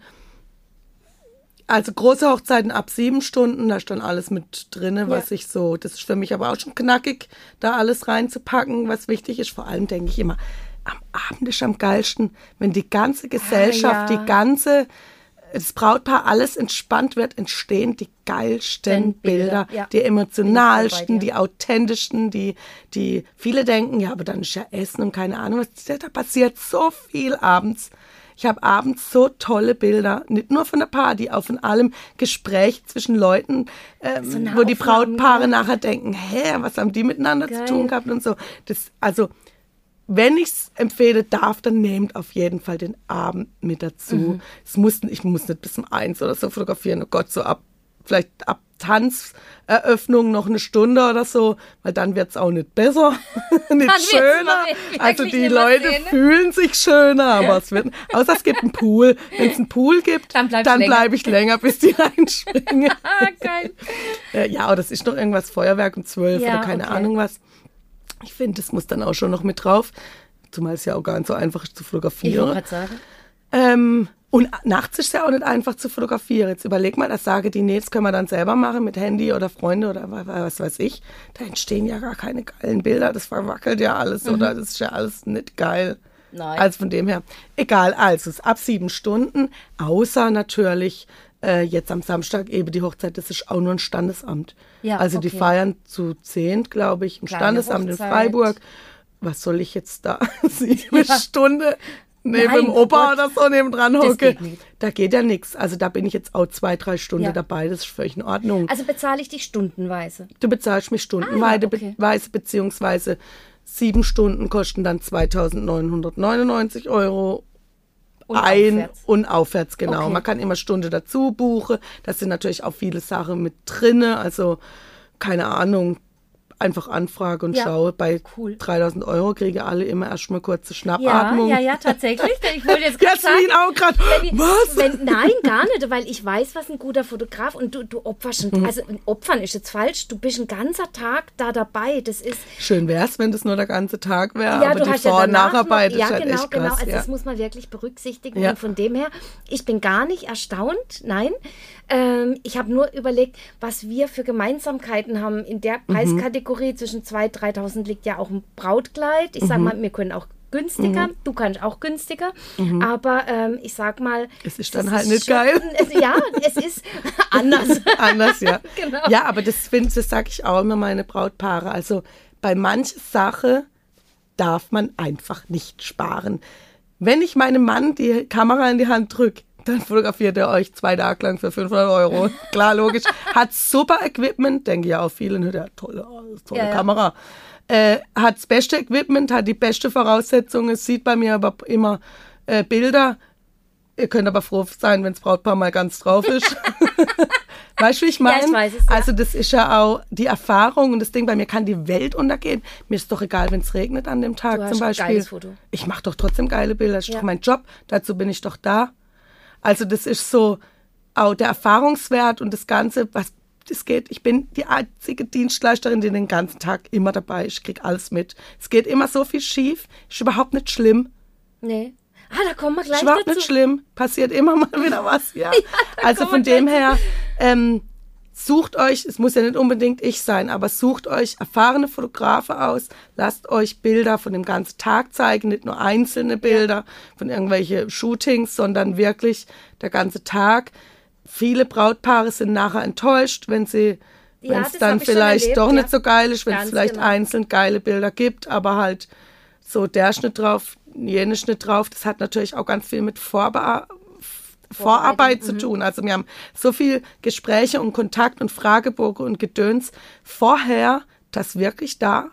Also große Hochzeiten ab sieben Stunden, da ist dann alles mit drin, ja. was ich so, das ist für mich aber auch schon knackig, da alles reinzupacken, was wichtig ist. Vor allem denke ich immer, am Abend ist am geilsten, wenn die ganze Gesellschaft, ah, ja. die ganze das Brautpaar, alles entspannt wird, entstehen die geilsten Bilder, Bilder ja. die emotionalsten, die authentischsten, die, die viele denken, ja, aber dann ist ja Essen und keine Ahnung was. Da passiert so viel abends. Ich habe abends so tolle Bilder, nicht nur von der Party, auch von allem Gespräch zwischen Leuten, ähm, so wo die Brautpaare nachher denken, hä, was haben die miteinander Geil. zu tun gehabt und so. Das, also wenn ich es empfehlen darf, dann nehmt auf jeden Fall den Abend mit dazu. Mhm. Es muss, ich muss nicht bis um eins oder so fotografieren. Oh Gott, so ab, vielleicht ab Tanzeröffnung noch eine Stunde oder so, weil dann wird es auch nicht besser, nicht schöner. Also die Leute sehen. fühlen sich schöner, aber es wird, außer es gibt einen Pool. Wenn es einen Pool gibt, dann, dann bleibe ich länger, bis die reinspringen. Geil. Ja, oder es ist noch irgendwas, Feuerwerk um zwölf ja, oder keine okay. Ahnung was. Ich finde, das muss dann auch schon noch mit drauf, zumal es ja auch gar nicht so einfach ist zu fotografieren. Ich wollte gerade sagen. Ähm, und nachts ist es ja auch nicht einfach zu fotografieren. Jetzt überleg mal, das sage die, nee, das können wir dann selber machen mit Handy oder Freunde oder was weiß ich. Da entstehen ja gar keine geilen Bilder, das verwackelt ja alles mhm. oder das ist ja alles nicht geil. Nein. Also von dem her, egal, also es ist ab sieben Stunden, außer natürlich äh, jetzt am Samstag eben die Hochzeit, das ist auch nur ein Standesamt. Ja, also okay. die feiern zu zehn, glaube ich, im Kleine Standesamt Hochzeit. in Freiburg. Was soll ich jetzt da sieben ja. Stunde neben Nein, dem Opa oh oder so nebendran hocke? Da geht ja nichts. Also da bin ich jetzt auch zwei, drei Stunden ja. dabei. Das ist völlig in Ordnung. Also bezahle ich dich stundenweise? Du bezahlst mich stundenweise, ah, okay. be- beziehungsweise sieben Stunden kosten dann zweitausendneunhundertneunundneunzig Euro. Und ein aufwärts. und aufwärts, genau. Okay. Man kann immer Stunde dazu buchen. Da sind natürlich auch viele Sachen mit drin. Also, keine Ahnung, einfach anfrage und ja. schaue. Bei cool. dreitausend Euro kriege alle immer erstmal kurze Schnappatmung. Ja, ja, ja, tatsächlich. Ich wollte jetzt gerade sagen, auch grad, wenn, was? Wenn, nein, gar nicht, weil ich weiß, was ein guter Fotograf und du, du opferst, mhm. also opfern ist jetzt falsch, du bist ein ganzer Tag da dabei. Das ist schön wäre es, wenn das nur der ganze Tag wäre, ja, aber die Vor- und Nacharbeit noch, ist ja, halt genau, echt krass. Genau, also ja. das muss man wirklich berücksichtigen ja. und von dem her, ich bin gar nicht erstaunt, nein. Ähm, ich habe nur überlegt, was wir für Gemeinsamkeiten haben. In der Preiskategorie mhm. zwischen zweitausend und dreitausend liegt ja auch ein Brautkleid. Ich mhm. sage mal, wir können auch günstiger, mhm. du kannst auch günstiger, mhm. aber ähm, ich sag mal... Es ist dann halt ist nicht schon, geil. Es, ja, es ist anders. anders, ja. Genau. Ja, aber das, das sage ich auch immer meine Brautpaare. Also bei mancher Sache darf man einfach nicht sparen. Wenn ich meinem Mann die Kamera in die Hand drücke, dann fotografiert er euch zwei Tage lang für fünfhundert Euro. Klar, logisch. Hat super Equipment, denke ja auch viele, der hat tolle, tolle ja, Kamera. Ja. Äh, hat das beste Equipment, hat die beste Voraussetzungen. Es sieht bei mir aber immer äh, Bilder. Ihr könnt aber froh sein, wenn das Brautpaar mal ganz drauf ist. Weißt du, wie ich meine? Ja, ich weiß es, ja. Also das ist ja auch die Erfahrung und das Ding, bei mir kann die Welt untergehen. Mir ist doch egal, wenn es regnet an dem Tag du zum Beispiel. Ein geiles Foto. Ich mache doch trotzdem geile Bilder. Das ist ja. doch mein Job. Dazu bin ich doch da. Also das ist so auch der Erfahrungswert und das Ganze, was das geht. Ich bin die einzige Dienstleisterin, die den ganzen Tag immer dabei ist. Ich kriege alles mit. Es geht immer so viel schief. Ist überhaupt nicht schlimm. Nee. Ah, da kommen wir gleich ist überhaupt dazu. Nicht schlimm. Passiert immer mal wieder was. Ja. ja also von dem her, ähm, sucht euch, es muss ja nicht unbedingt ich sein, aber sucht euch erfahrene Fotografen aus, lasst euch Bilder von dem ganzen Tag zeigen, nicht nur einzelne Bilder ja. von irgendwelchen Shootings, sondern wirklich der ganze Tag. Viele Brautpaare sind nachher enttäuscht, wenn sie, ja, wenn es dann vielleicht erlebt, doch ja. nicht so geil ist, wenn Ganz es vielleicht genau. einzeln geile Bilder gibt, aber halt so der Schnitt drauf, jene Schnitt drauf, das hat natürlich auch ganz viel mit Vorbearbeitung Vorarbeit zu tun. Also wir haben so viel Gespräche und Kontakt und Fragebogen und Gedöns vorher, dass wirklich da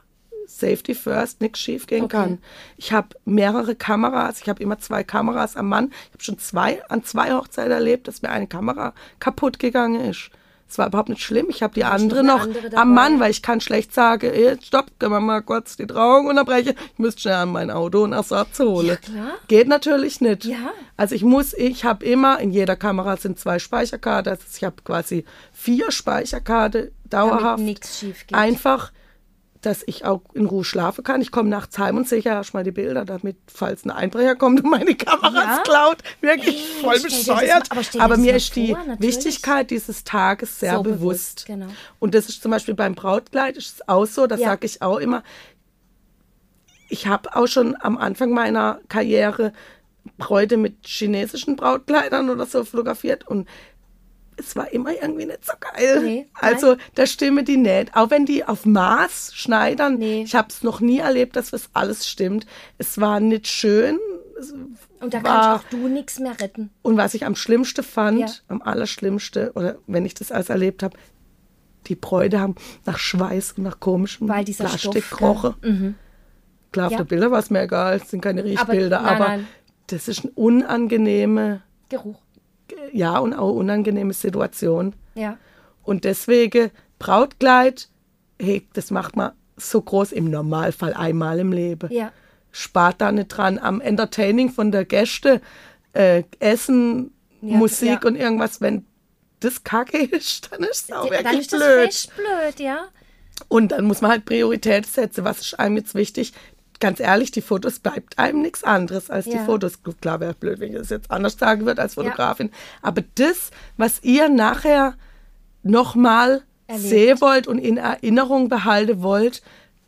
Safety first, nichts schief gehen Okay. kann. Ich habe mehrere Kameras, ich habe immer zwei Kameras am Mann. Ich habe schon zwei an zwei Hochzeiten erlebt, dass mir eine Kamera kaputt gegangen ist. Es war überhaupt nicht schlimm. Ich habe die hast andere noch noch eine andere am dabei. Mann, weil ich kann schlecht sagen, ey, stopp, können wir mal kurz die Trauung unterbrechen. Ich müsste schnell an mein Auto einen Ersatz holen. Ja, klar. Geht natürlich nicht. Ja. Also ich muss, ich habe immer, in jeder Kamera sind zwei Speicherkarten. Also ich habe quasi vier Speicherkarten dauerhaft. Damit nichts schief geht. Einfach, dass ich auch in Ruhe schlafen kann. Ich komme nachts heim und sehe ja erstmal die Bilder, damit, falls ein Einbrecher kommt und meine Kameras Ja? klaut, wirklich Ey, voll stell dir das mal- bescheuert. aber stell dir Aber das mir mal ist die vor, natürlich. Wichtigkeit dieses Tages sehr So bewusst. bewusst, genau. Und das ist zum Beispiel beim Brautkleid ist es auch so, das Ja. sage ich auch immer. Ich habe auch schon am Anfang meiner Karriere Bräute mit chinesischen Brautkleidern oder so fotografiert und es war immer irgendwie nicht so geil. Nee, also da stimmen die nicht. Auch wenn die auf Maß schneidern. Nee. Ich habe es noch nie erlebt, dass das alles stimmt. Es war nicht schön. Es Und da war, kannst auch du nichts mehr retten. und was ich am schlimmsten fand, Ja. am allerschlimmsten, oder wenn ich das alles erlebt habe, die Bräute haben nach Schweiß und nach komischem Weil dieser Plastik Stoff, gell? gerochen. Klar, auf Ja. der Bilder war es mir egal, es sind keine Riechbilder, nein, aber, nein. das ist eine unangenehme, Geruch. ja, und auch unangenehme Situation. Ja. Und deswegen Brautkleid, hey, das macht man so groß im Normalfall einmal im Leben. Ja. Spart da nicht dran am Entertaining von der Gäste, äh, Essen, Ja, Musik ja. und irgendwas. Wenn das kacke ist, dann ist es auch Dann wirklich ist das blöd. fest blöd, ja. Und dann muss man halt Priorität setzen. Was ist einem jetzt wichtig? Ganz ehrlich, die Fotos bleibt einem nichts anderes als die Ja. Fotos. Klar wäre blöd, wenn ich das jetzt anders sagen würde als Fotografin. Aber das, was ihr nachher nochmal Erlebt. sehen wollt und in Erinnerung behalten wollt,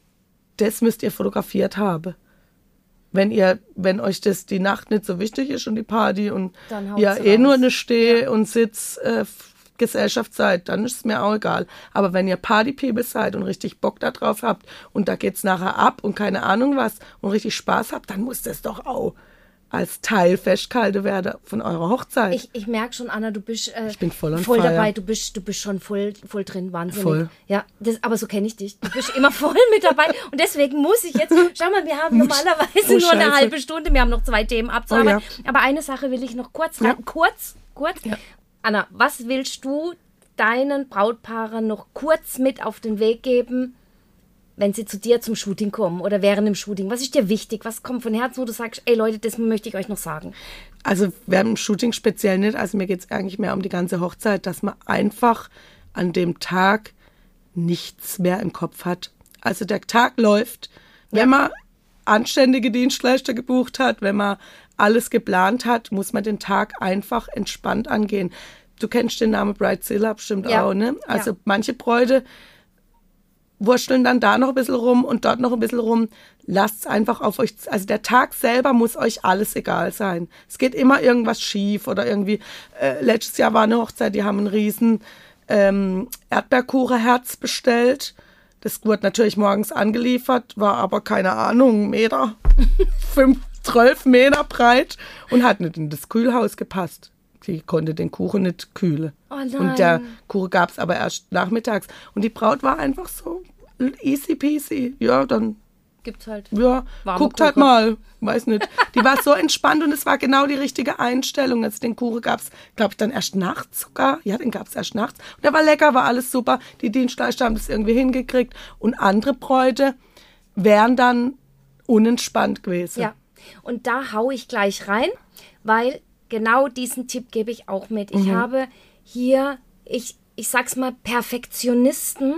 das müsst ihr fotografiert haben. Wenn ihr, wenn euch das die Nacht nicht so wichtig ist und die Party und Dann haut's ihr eh raus. nur eine Steh- und Sitz äh, Gesellschaft seid, dann ist es mir auch egal. Aber wenn ihr Party-People seid und richtig Bock da drauf habt und da geht's nachher ab und keine Ahnung was und richtig Spaß habt, dann muss das doch auch als Teil festgehalten werden von eurer Hochzeit. Ich, ich merke schon, Anna, du bist äh, Ich bin voll on voll fire. dabei. Du bist, du bist schon voll, voll drin, wahnsinnig. Voll. Ja, das, aber so kenne ich dich. Du bist immer voll mit dabei. Und deswegen muss ich jetzt, schau mal, wir haben normalerweise Oh, nur eine Scheiße. halbe Stunde. Wir haben noch zwei Themen abzuarbeiten. Oh, Aber eine Sache will ich noch kurz rein. Ja. Kurz, kurz. Ja. Anna, was willst du deinen Brautpaaren noch kurz mit auf den Weg geben, wenn sie zu dir zum Shooting kommen oder während dem Shooting? Was ist dir wichtig? Was kommt von Herzen, wo du sagst, ey Leute, das möchte ich euch noch sagen? Also während dem Shooting speziell nicht, also mir geht es eigentlich mehr um die ganze Hochzeit, dass man einfach an dem Tag nichts mehr im Kopf hat. Also der Tag läuft, wenn man anständige Dienstleister gebucht hat, wenn man alles geplant hat, muss man den Tag einfach entspannt angehen. Du kennst den Namen Bridezilla bestimmt Ja. auch, ne? Also Ja. manche Bräute wursteln dann da noch ein bisschen rum und dort noch ein bisschen rum. Lasst es einfach auf euch, also der Tag selber muss euch alles egal sein. Es geht immer irgendwas schief oder irgendwie, äh, letztes Jahr war eine Hochzeit, die haben einen riesen ähm, Erdbeerkuchenherz bestellt. Das wurde natürlich morgens angeliefert, war aber, keine Ahnung, Meter, fünf, zwölf Meter breit und hat nicht in das Kühlhaus gepasst. Sie konnte den Kuchen nicht kühlen. Oh nein. Und der Kuchen gab es aber erst nachmittags. Und die Braut war einfach so easy peasy. Ja, dann, Gibt's halt. ja, Warme guckt halt Kuchen. mal. Weiß nicht. Die war so entspannt und es war genau die richtige Einstellung. Also den Kuchen gab es, glaube ich, dann erst nachts sogar. Ja, den gab es erst nachts. Und der war lecker, war alles super. Die Dienstleister haben das irgendwie hingekriegt. Und andere Bräute wären dann unentspannt gewesen. Ja, und da hau ich gleich rein, weil genau diesen Tipp gebe ich auch mit. Ich habe hier, ich, ich sag's mal, Perfektionisten,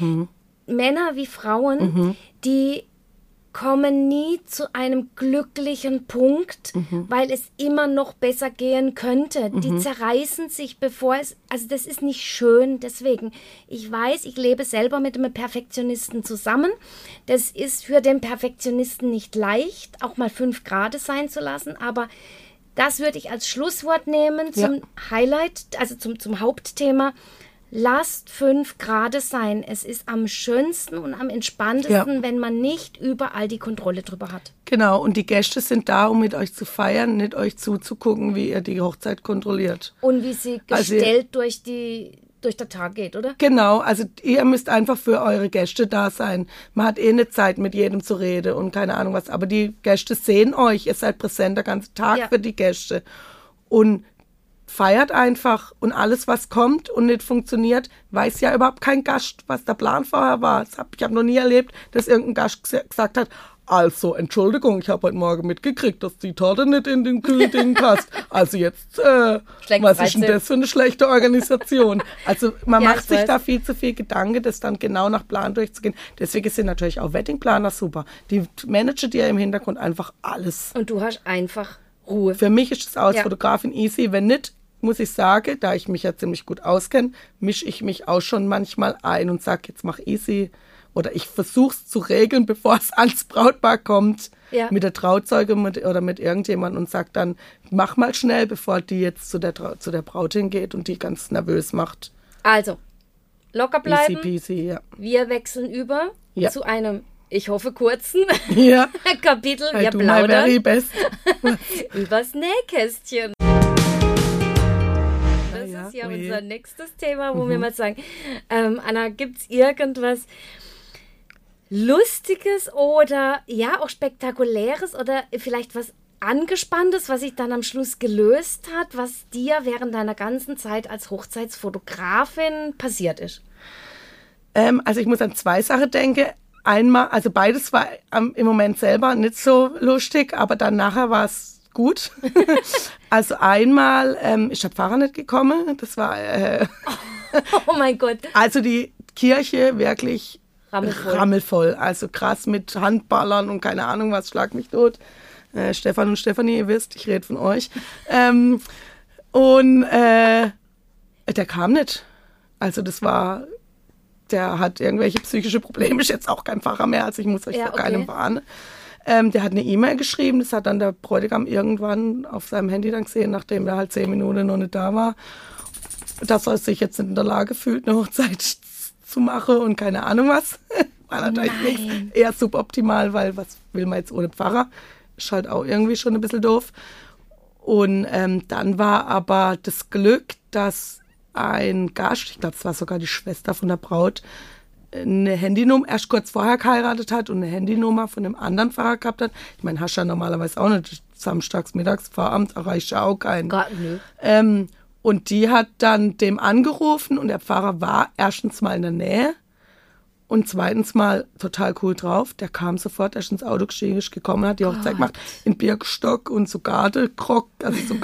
Männer wie Frauen, die kommen nie zu einem glücklichen Punkt, weil es immer noch besser gehen könnte. Die zerreißen sich, bevor es, also das ist nicht schön. Deswegen, ich weiß, ich lebe selber mit einem Perfektionisten zusammen. Das ist für den Perfektionisten nicht leicht, auch mal fünf Grad sein zu lassen, aber das würde ich als Schlusswort nehmen zum Ja. Highlight, also zum, zum Hauptthema. Lasst fünf Grad sein. Es ist am schönsten und am entspanntesten, Ja. wenn man nicht überall die Kontrolle drüber hat. Genau, und die Gäste sind da, um mit euch zu feiern, nicht euch zuzugucken, wie ihr die Hochzeit kontrolliert. Und wie sie Also- gestellt durch die durch den Tag geht, oder? Genau, also ihr müsst einfach für eure Gäste da sein. Man hat eh eine Zeit, mit jedem zu reden und keine Ahnung was, aber die Gäste sehen euch, ihr seid präsent der ganze Tag Ja. für die Gäste und feiert einfach und alles, was kommt und nicht funktioniert, weiß ja überhaupt kein Gast, was der Plan vorher war. Das hab, ich habe noch nie erlebt, dass irgendein Gast ges- gesagt hat, also, Entschuldigung, ich habe heute Morgen mitgekriegt, dass die Torte nicht in den Kühlding passt. Also jetzt, äh, Schlägt was ist denn dreizehn. das für eine schlechte Organisation? Also man Ja, macht ich sich weiß. da viel zu viel Gedanken, das dann genau nach Plan durchzugehen. Deswegen sind natürlich auch Weddingplaner super. Die managen dir im Hintergrund einfach alles. Und du hast einfach Ruhe. Für mich ist es als Ja. Fotografin easy. Wenn nicht, muss ich sagen, da ich mich ja ziemlich gut auskenne, mische ich mich auch schon manchmal ein und sage, jetzt mach easy. Oder ich versuche es zu regeln, bevor es ans Brautpaar kommt, Ja. mit der Trauzeuge mit, oder mit irgendjemandem und sage dann, mach mal schnell, bevor die jetzt zu der, Trau- zu der Braut hingeht und die ganz nervös macht. Also, locker bleiben. Easy peasy, ja. Wir wechseln über Ja. zu einem, ich hoffe, kurzen Ja, Kapitel. I Wir do my very plaudern best. übers Nähkästchen. Das ja, ist ja oje. unser nächstes Thema, wo wir mal sagen, ähm, Anna, gibt es irgendwas Lustiges oder ja auch Spektakuläres oder vielleicht was Angespanntes, was sich dann am Schluss gelöst hat, was dir während deiner ganzen Zeit als Hochzeitsfotografin passiert ist? Ähm, also ich muss an zwei Sachen denken. Einmal, also beides war ähm, im Moment selber nicht so lustig, aber dann nachher war es gut. Also einmal ähm, ist der Pfarrer nicht gekommen. Das war äh, Oh mein Gott, also die Kirche wirklich rammelvoll. rammelvoll. Also krass mit Handballern und keine Ahnung was, schlag mich tot. Äh, Stefan und Stefanie, ihr wisst, ich rede von euch. Ähm, und äh, der kam nicht. Also das war, der hat irgendwelche psychische Probleme, ist jetzt auch kein Pfarrer mehr, also ich muss euch Ja, vor keinem okay. warnen. Ähm, der hat eine E-Mail geschrieben, das hat dann der Bräutigam irgendwann auf seinem Handy dann gesehen, nachdem er halt zehn Minuten noch nicht da war, dass er sich jetzt in der Lage fühlt, eine Hochzeit zu machen und keine Ahnung was. War natürlich Nein. nichts. Eher suboptimal, weil was will man jetzt ohne Pfarrer? Ist halt auch irgendwie schon ein bisschen doof. Und ähm, dann war aber das Glück, dass ein Gast, ich glaube, es war sogar die Schwester von der Braut, eine Handynummer, erst kurz vorher geheiratet hat und eine Handynummer von einem anderen Pfarrer gehabt hat. Ich meine, hast du ja normalerweise auch nicht. Samstags, mittags, Pfarramt erreicht ja auch keinen. Gott, nö. Ähm, und die hat dann dem angerufen und der Pfarrer war erstens mal in der Nähe und zweitens mal total cool drauf. Der kam sofort, er ist ins Auto gestiegen, ist gekommen, hat die Hochzeit gemacht in Birkenstock und so Garde-Krock, also so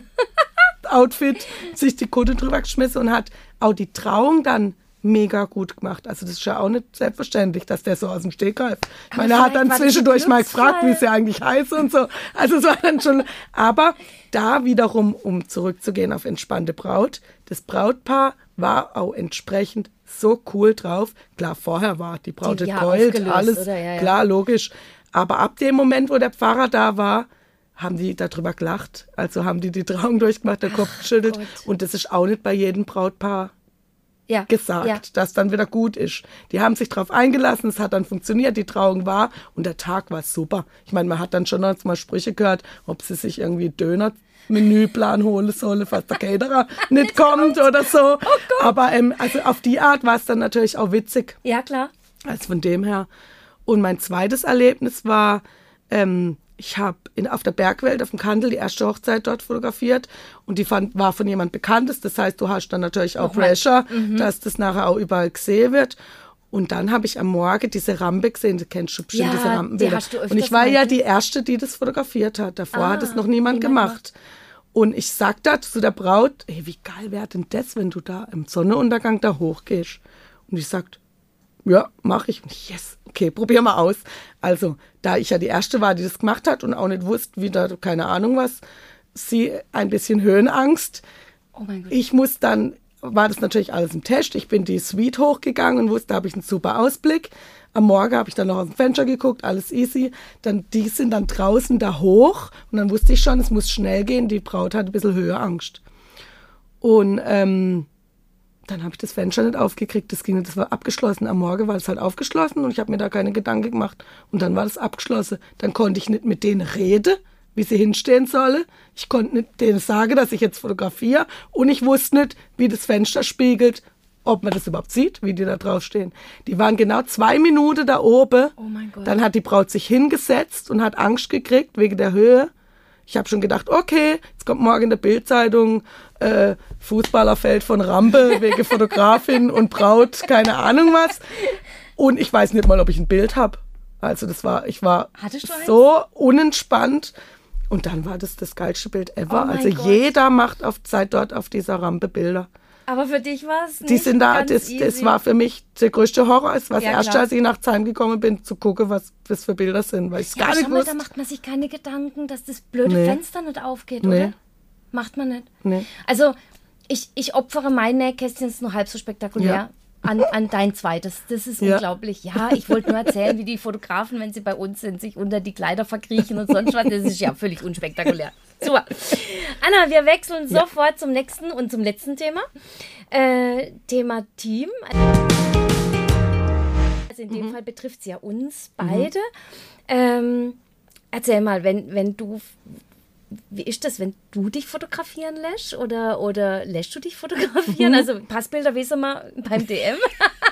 Garde-Outfit, sich die Kutte drüber geschmissen und hat auch die Trauung dann mega gut gemacht. Also das ist ja auch nicht selbstverständlich, dass der so aus dem Stegreif. Ich meine, er hat dann vielleicht war das ein zwischendurch mal gefragt, Glücksfall. wie sie eigentlich heißt und so. Also es war dann schon, aber da wiederum, um zurückzugehen auf entspannte Braut, das Brautpaar war auch entsprechend so cool drauf. Klar, vorher war die Braut Die- nicht ja, Gold, aufgelöst, alles, oder? Ja, ja. klar, logisch. Aber ab dem Moment, wo der Pfarrer da war, haben die darüber gelacht. Also haben die die Trauung durchgemacht, der Kopf geschüttelt. Gott. Und das ist auch nicht bei jedem Brautpaar Ja. gesagt, Ja. dass dann wieder gut ist. Die haben sich darauf eingelassen, es hat dann funktioniert, die Trauung war und der Tag war super. Ich meine, man hat dann schon noch mal Sprüche gehört, ob sie sich irgendwie Döner Menüplan holen solle, falls der Caterer nicht kommt oder so. Aber ähm, also auf die Art war es dann natürlich auch witzig. Ja, klar. Also von dem her. Und mein zweites Erlebnis war, ähm, ich habe auf der Bergwelt auf dem Kandel die erste Hochzeit dort fotografiert und die fand, war von jemand Bekanntes. Das heißt, du hast dann natürlich auch Nochmal. Pressure, dass das nachher auch überall gesehen wird. Und dann habe ich am Morgen diese Rampe gesehen, du kennst schon bestimmt Ja, diese die Rampenbilder. hast du öfters Und ich war mal ja gesehen. die Erste, die das fotografiert hat. Davor Ah, hat es noch niemand niemand gemacht. Und ich sag da zu der Braut, hey, wie geil wäre denn das, wenn du da im Sonnenuntergang da hochgehst? Und ich sagt, ja, mache ich. Und ich, yes, okay, probier mal aus. Also, da ich ja die Erste war, die das gemacht hat und auch nicht wusste, wie da, keine Ahnung was, sie ein bisschen Höhenangst. Oh mein Gott. Ich muss dann, war das natürlich alles im Test. Ich bin die Suite hochgegangen und wusste, da habe ich einen super Ausblick. Am Morgen habe ich dann noch aus dem Fenster geguckt, alles easy. Dann, die sind dann draußen da hoch und dann wusste ich schon, es muss schnell gehen. Die Braut hat ein bisschen Höheangst. Und ähm, dann habe ich das Fenster nicht aufgekriegt. Das ging nicht, das war abgeschlossen. Am Morgen war es halt aufgeschlossen und ich habe mir da keine Gedanken gemacht. Und dann war das abgeschlossen. Dann konnte ich nicht mit denen reden, wie sie hinstehen sollen. Ich konnte nicht denen sagen, dass ich jetzt fotografiere und ich wusste nicht, wie das Fenster spiegelt, ob man das überhaupt sieht, wie die da draufstehen. Die waren genau zwei Minuten da oben. Oh mein Gott. Dann hat die Braut sich hingesetzt und hat Angst gekriegt wegen der Höhe. Ich habe schon gedacht, okay, jetzt kommt morgen in der Bildzeitung, äh, Fußballer fällt von Rampe wegen Fotografin und Braut, keine Ahnung was. Und ich weiß nicht mal, ob ich ein Bild habe. Also das war, ich war so unentspannt. Und dann war das das geilste Bild ever. Oh also Gott. Jeder macht auf seit dort auf dieser Rampe Bilder. Aber für dich war es nicht Die sind da, ganz das, easy. das war für mich der größte Horror. Es war das Ja, erste, klar. als ich nachts heimgekommen bin, zu gucken, was das für Bilder sind, weil ich es Ja, gar nicht schau mal, wusste. da macht man sich keine Gedanken, dass das blöde Nee. Fenster nicht aufgeht, Nee. oder? Macht man nicht. Nee. Also, ich, ich opfere mein Nähkästchen, ist nur halb so spektakulär, Ja. an, an dein zweites. Das ist Ja. unglaublich. Ja, ich wollte nur erzählen, wie die Fotografen, wenn sie bei uns sind, sich unter die Kleider verkriechen und sonst was. Das ist ja völlig unspektakulär. Super. Anna, wir wechseln Ja. sofort zum nächsten und zum letzten Thema. Äh, Thema Team. Also in dem Mhm. Fall betrifft es ja uns beide. Ähm, erzähl mal, wenn, wenn du, wie ist das, wenn du dich fotografieren lässt oder, oder lässt du dich fotografieren? Mhm. Also Passbilder wissen wir beim D M.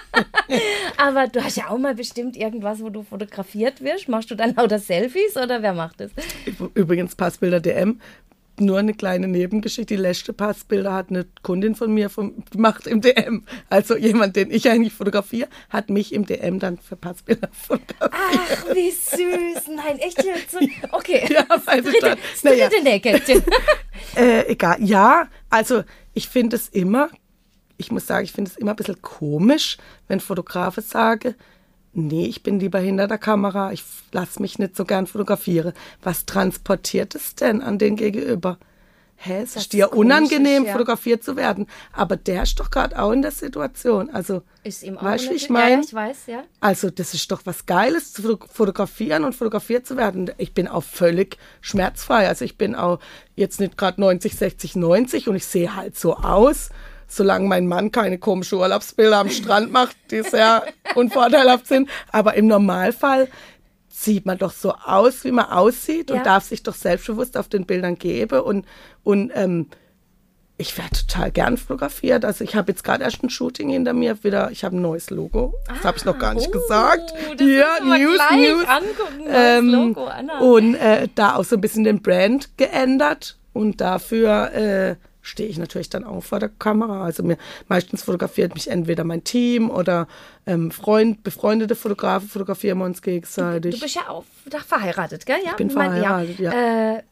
Aber du hast ja auch mal bestimmt irgendwas, wo du fotografiert wirst. Machst du dann lauter Selfies oder wer macht das? Übrigens Passbilder D M. Nur eine kleine Nebengeschichte. Die letzte Passbilder hat eine Kundin von mir vom, gemacht im D M. Also jemand, den ich eigentlich fotografiere, hat mich im D M dann für Passbilder fotografiert. Ach, wie süß. Nein, echt jetzt? So- Okay. Ja, weiß ich dritte, dann. das Naja. dritte Nähkästchen. Äh, egal. Ja, also ich finde es immer, ich muss sagen, ich finde es immer ein bisschen komisch, wenn Fotografen sagen, nee, ich bin lieber hinter der Kamera, ich lasse mich nicht so gern fotografieren. Was transportiert es denn an den Gegenüber? Hä, es Das ist dir ist komisch, unangenehm, ja. fotografiert fotografiert zu werden. Aber der ist doch gerade auch in der Situation. Also, Ist ihm auch weißt du, wie ich natürlich- Ja, ja, meine? ich weiß, ja. Also das ist doch was Geiles, zu foto- fotografieren und fotografiert zu werden. Ich bin auch völlig schmerzfrei. Also ich bin auch jetzt nicht gerade neunzig, sechzig, neunzig und ich sehe halt so aus, solange mein Mann keine komischen Urlaubsbilder am Strand macht, die sehr unvorteilhaft sind. Aber im Normalfall sieht man doch so aus, wie man aussieht Ja. und darf sich doch selbstbewusst auf den Bildern geben. Und, und ähm, ich werde total gern fotografiert. Also ich habe jetzt gerade erst ein Shooting hinter mir. Wieder, ich habe ein neues Logo. Das habe ich noch gar nicht oh, gesagt. das Ja, müssen wir News, gleich News. angucken, neues Ähm, Logo, Anna. und äh, da auch so ein bisschen den Brand geändert. Und dafür äh, stehe ich natürlich dann auch vor der Kamera. Also mir meistens fotografiert mich entweder mein Team oder ähm, Freund, befreundete Fotografen fotografieren wir uns gegenseitig. Du bist ja auch da verheiratet, gell? Ja, Ich bin ich mein, verheiratet, ja. Äh,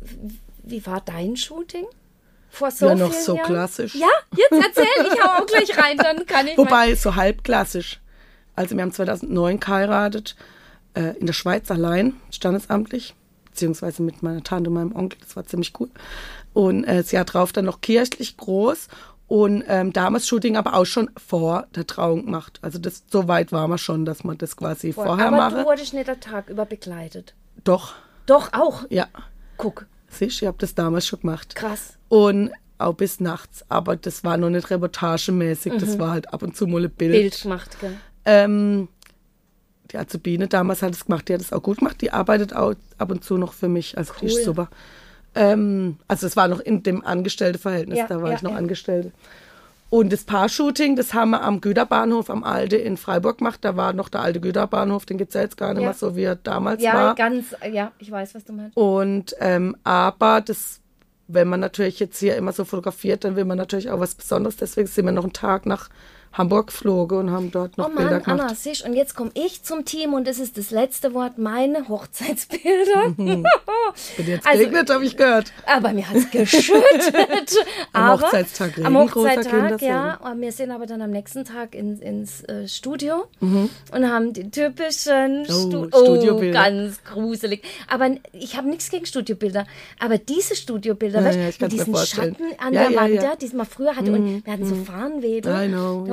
wie war dein Shooting? Vor so Ja, noch vielen so Jahren? klassisch. Ja, jetzt erzähl, ich hau auch gleich rein, dann kann ich mal. Wobei, so halbklassisch. Also wir haben zweitausendneun geheiratet, äh, in der Schweiz allein, standesamtlich, beziehungsweise mit meiner Tante und meinem Onkel, das war ziemlich cool. Und äh, das Jahr drauf dann noch kirchlich groß und ähm, damals Shooting aber auch schon vor der Trauung gemacht. Also das, so weit waren wir schon, dass man das quasi Boah, vorher aber mache. du wurdest nicht den Tag über begleitet. Doch, Doch, auch. ja. Guck, Siehst du, ich habe das damals schon gemacht. krass. Und auch bis nachts, aber das war noch nicht reportagemäßig, das war halt ab und zu mal ein Bild. Bild gemacht, gell? Ähm, die Azubine damals hat es gemacht, die hat es auch gut gemacht. Die arbeitet auch ab und zu noch für mich. Also die Cool. ist super. Ähm, also es war noch in dem Angestellteverhältnis, Ja, da war ja, ich noch ja. Angestellte. Und das Paar-Shooting, das haben wir am Güterbahnhof am Alde in Freiburg gemacht. Da war noch der alte Güterbahnhof, den gibt es ja jetzt gar nicht Ja. mehr so, wie er damals Ja, war. ganz, ja, ich weiß, was du meinst. Und ähm, aber das, wenn man natürlich jetzt hier immer so fotografiert, dann will man natürlich auch was Besonderes. Deswegen sind wir noch einen Tag nach Hamburg geflogen und haben dort noch Oh Bilder Mann, gemacht. Anna, siehst, und jetzt komme ich zum Team und das ist das letzte Wort, meine Hochzeitsbilder. Bin jetzt Also, geregnet, habe ich gehört. Aber mir hat es geschüttet. Am aber, Hochzeitstag Regen, Am großer Hochzeitstag, Kindersegen. ja. Und wir sind aber dann am nächsten Tag in, ins äh, Studio Mhm. und haben die typischen Oh, Stu Studiobilder. Oh, ganz gruselig. Aber ich habe nichts gegen Studiobilder. Aber diese Studiobilder, Ja, weißt, ja, mit ich kann's mir diesen vorstellen. Schatten an Ja, der ja, Wand, ja. ja, die man früher hatte. Und wir hatten so Farnwedel. I know, Oh,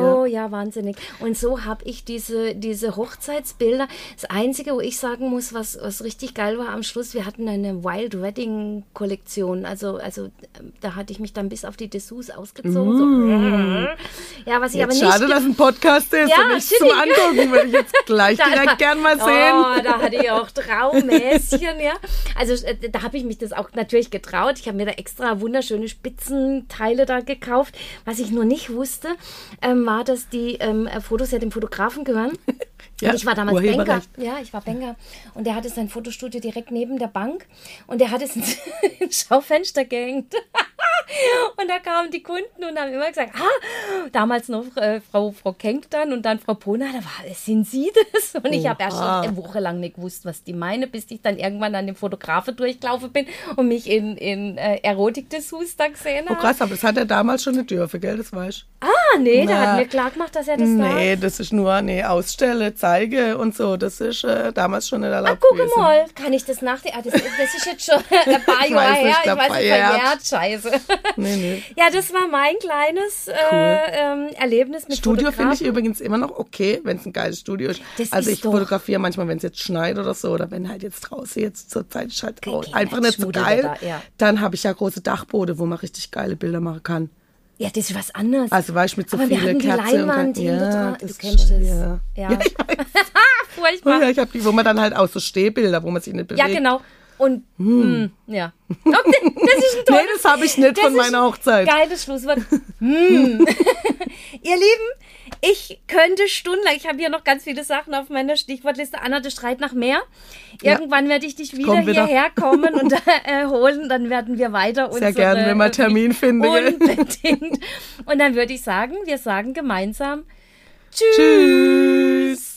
Oh ja, wahnsinnig. Und so habe ich diese, diese Hochzeitsbilder. Das Einzige, wo ich sagen muss, was, was richtig geil war am Schluss, wir hatten eine Wild Wedding Kollektion. Also, also da hatte ich mich dann bis auf die Dessous ausgezogen. Mm. So. Ja, was ich jetzt aber nicht... Schade, dass ein Podcast ist ja, und nichts zum Angucken, würde ich jetzt gleich da, direkt gern mal sehen. Oh, da hatte ich auch Traumäschen, ja. Also da habe ich mich das auch natürlich getraut. Ich habe mir da extra wunderschöne Spitzenteile da gekauft. Was ich nur nicht wusste, ähm, war, dass die ähm, Fotos ja dem Fotografen gehören. Ja, und ich war damals Banker. Ja, ich war Banker. Und der hatte sein Fotostudio direkt neben der Bank. Und der hat es ins, ins Schaufenster gehängt. Und da kamen die Kunden und haben immer gesagt, ah, damals noch äh, Frau, Frau Kenk dann und dann Frau Pona, da war, sind Sie das? Und ich habe erst schon eine Woche lang nicht gewusst, was die meine, bis ich dann irgendwann an dem Fotografen durchgelaufen bin und mich in, in äh, Erotik-Dessous da gesehen habe. Oh krass, aber das hat er damals schon nicht dürfen, gell, das weiß ich. Ah, nee, Na, der hat mir klar gemacht, dass er das darf. Nee, das ist nur, nee, Ausstelle, zeige und so, das ist äh, damals schon nicht erlaubt ah, guck gewesen. mal, kann ich das nach... Ah, das, das ist jetzt schon ein paar Jahre her, ich weiß nicht, verjährt, scheiße. Nee, nee. Ja, das war mein kleines cool. äh, ähm, Erlebnis mit Studio finde ich übrigens immer noch okay, wenn es ein geiles Studio ist. Das also ist ich fotografiere manchmal, wenn es jetzt schneit oder so, oder wenn halt jetzt draußen jetzt zur Zeit ist halt okay, einfach nicht so geil. Da, ja. Dann habe ich ja große Dachboote, wo man richtig geile Bilder machen kann. Ja, das ist was anderes. Also war ich mit so vielen Kerzen und kann, ja, du kennst das. Ja, ja. ja ich weiß. Furchtbar. Ja, ich habe die, wo man dann halt auch so Stehbilder, wo man sich nicht bewegt. Ja, genau. Und, hm. mh, ja. Okay, das ist ein tolles, nee, das habe ich nicht von meiner Hochzeit. Geiles Schlusswort. hm. Ihr Lieben, ich könnte stundenlang, ich habe hier noch ganz viele Sachen auf meiner Stichwortliste. Anna, der Streit nach mehr. Irgendwann ja. werde ich dich wieder, wieder. hierher kommen und äh, holen. Dann werden wir weiter Sehr gerne, wenn man Termin findet. Unbedingt. Und dann würde ich sagen, wir sagen gemeinsam Tschüss. Tschüss.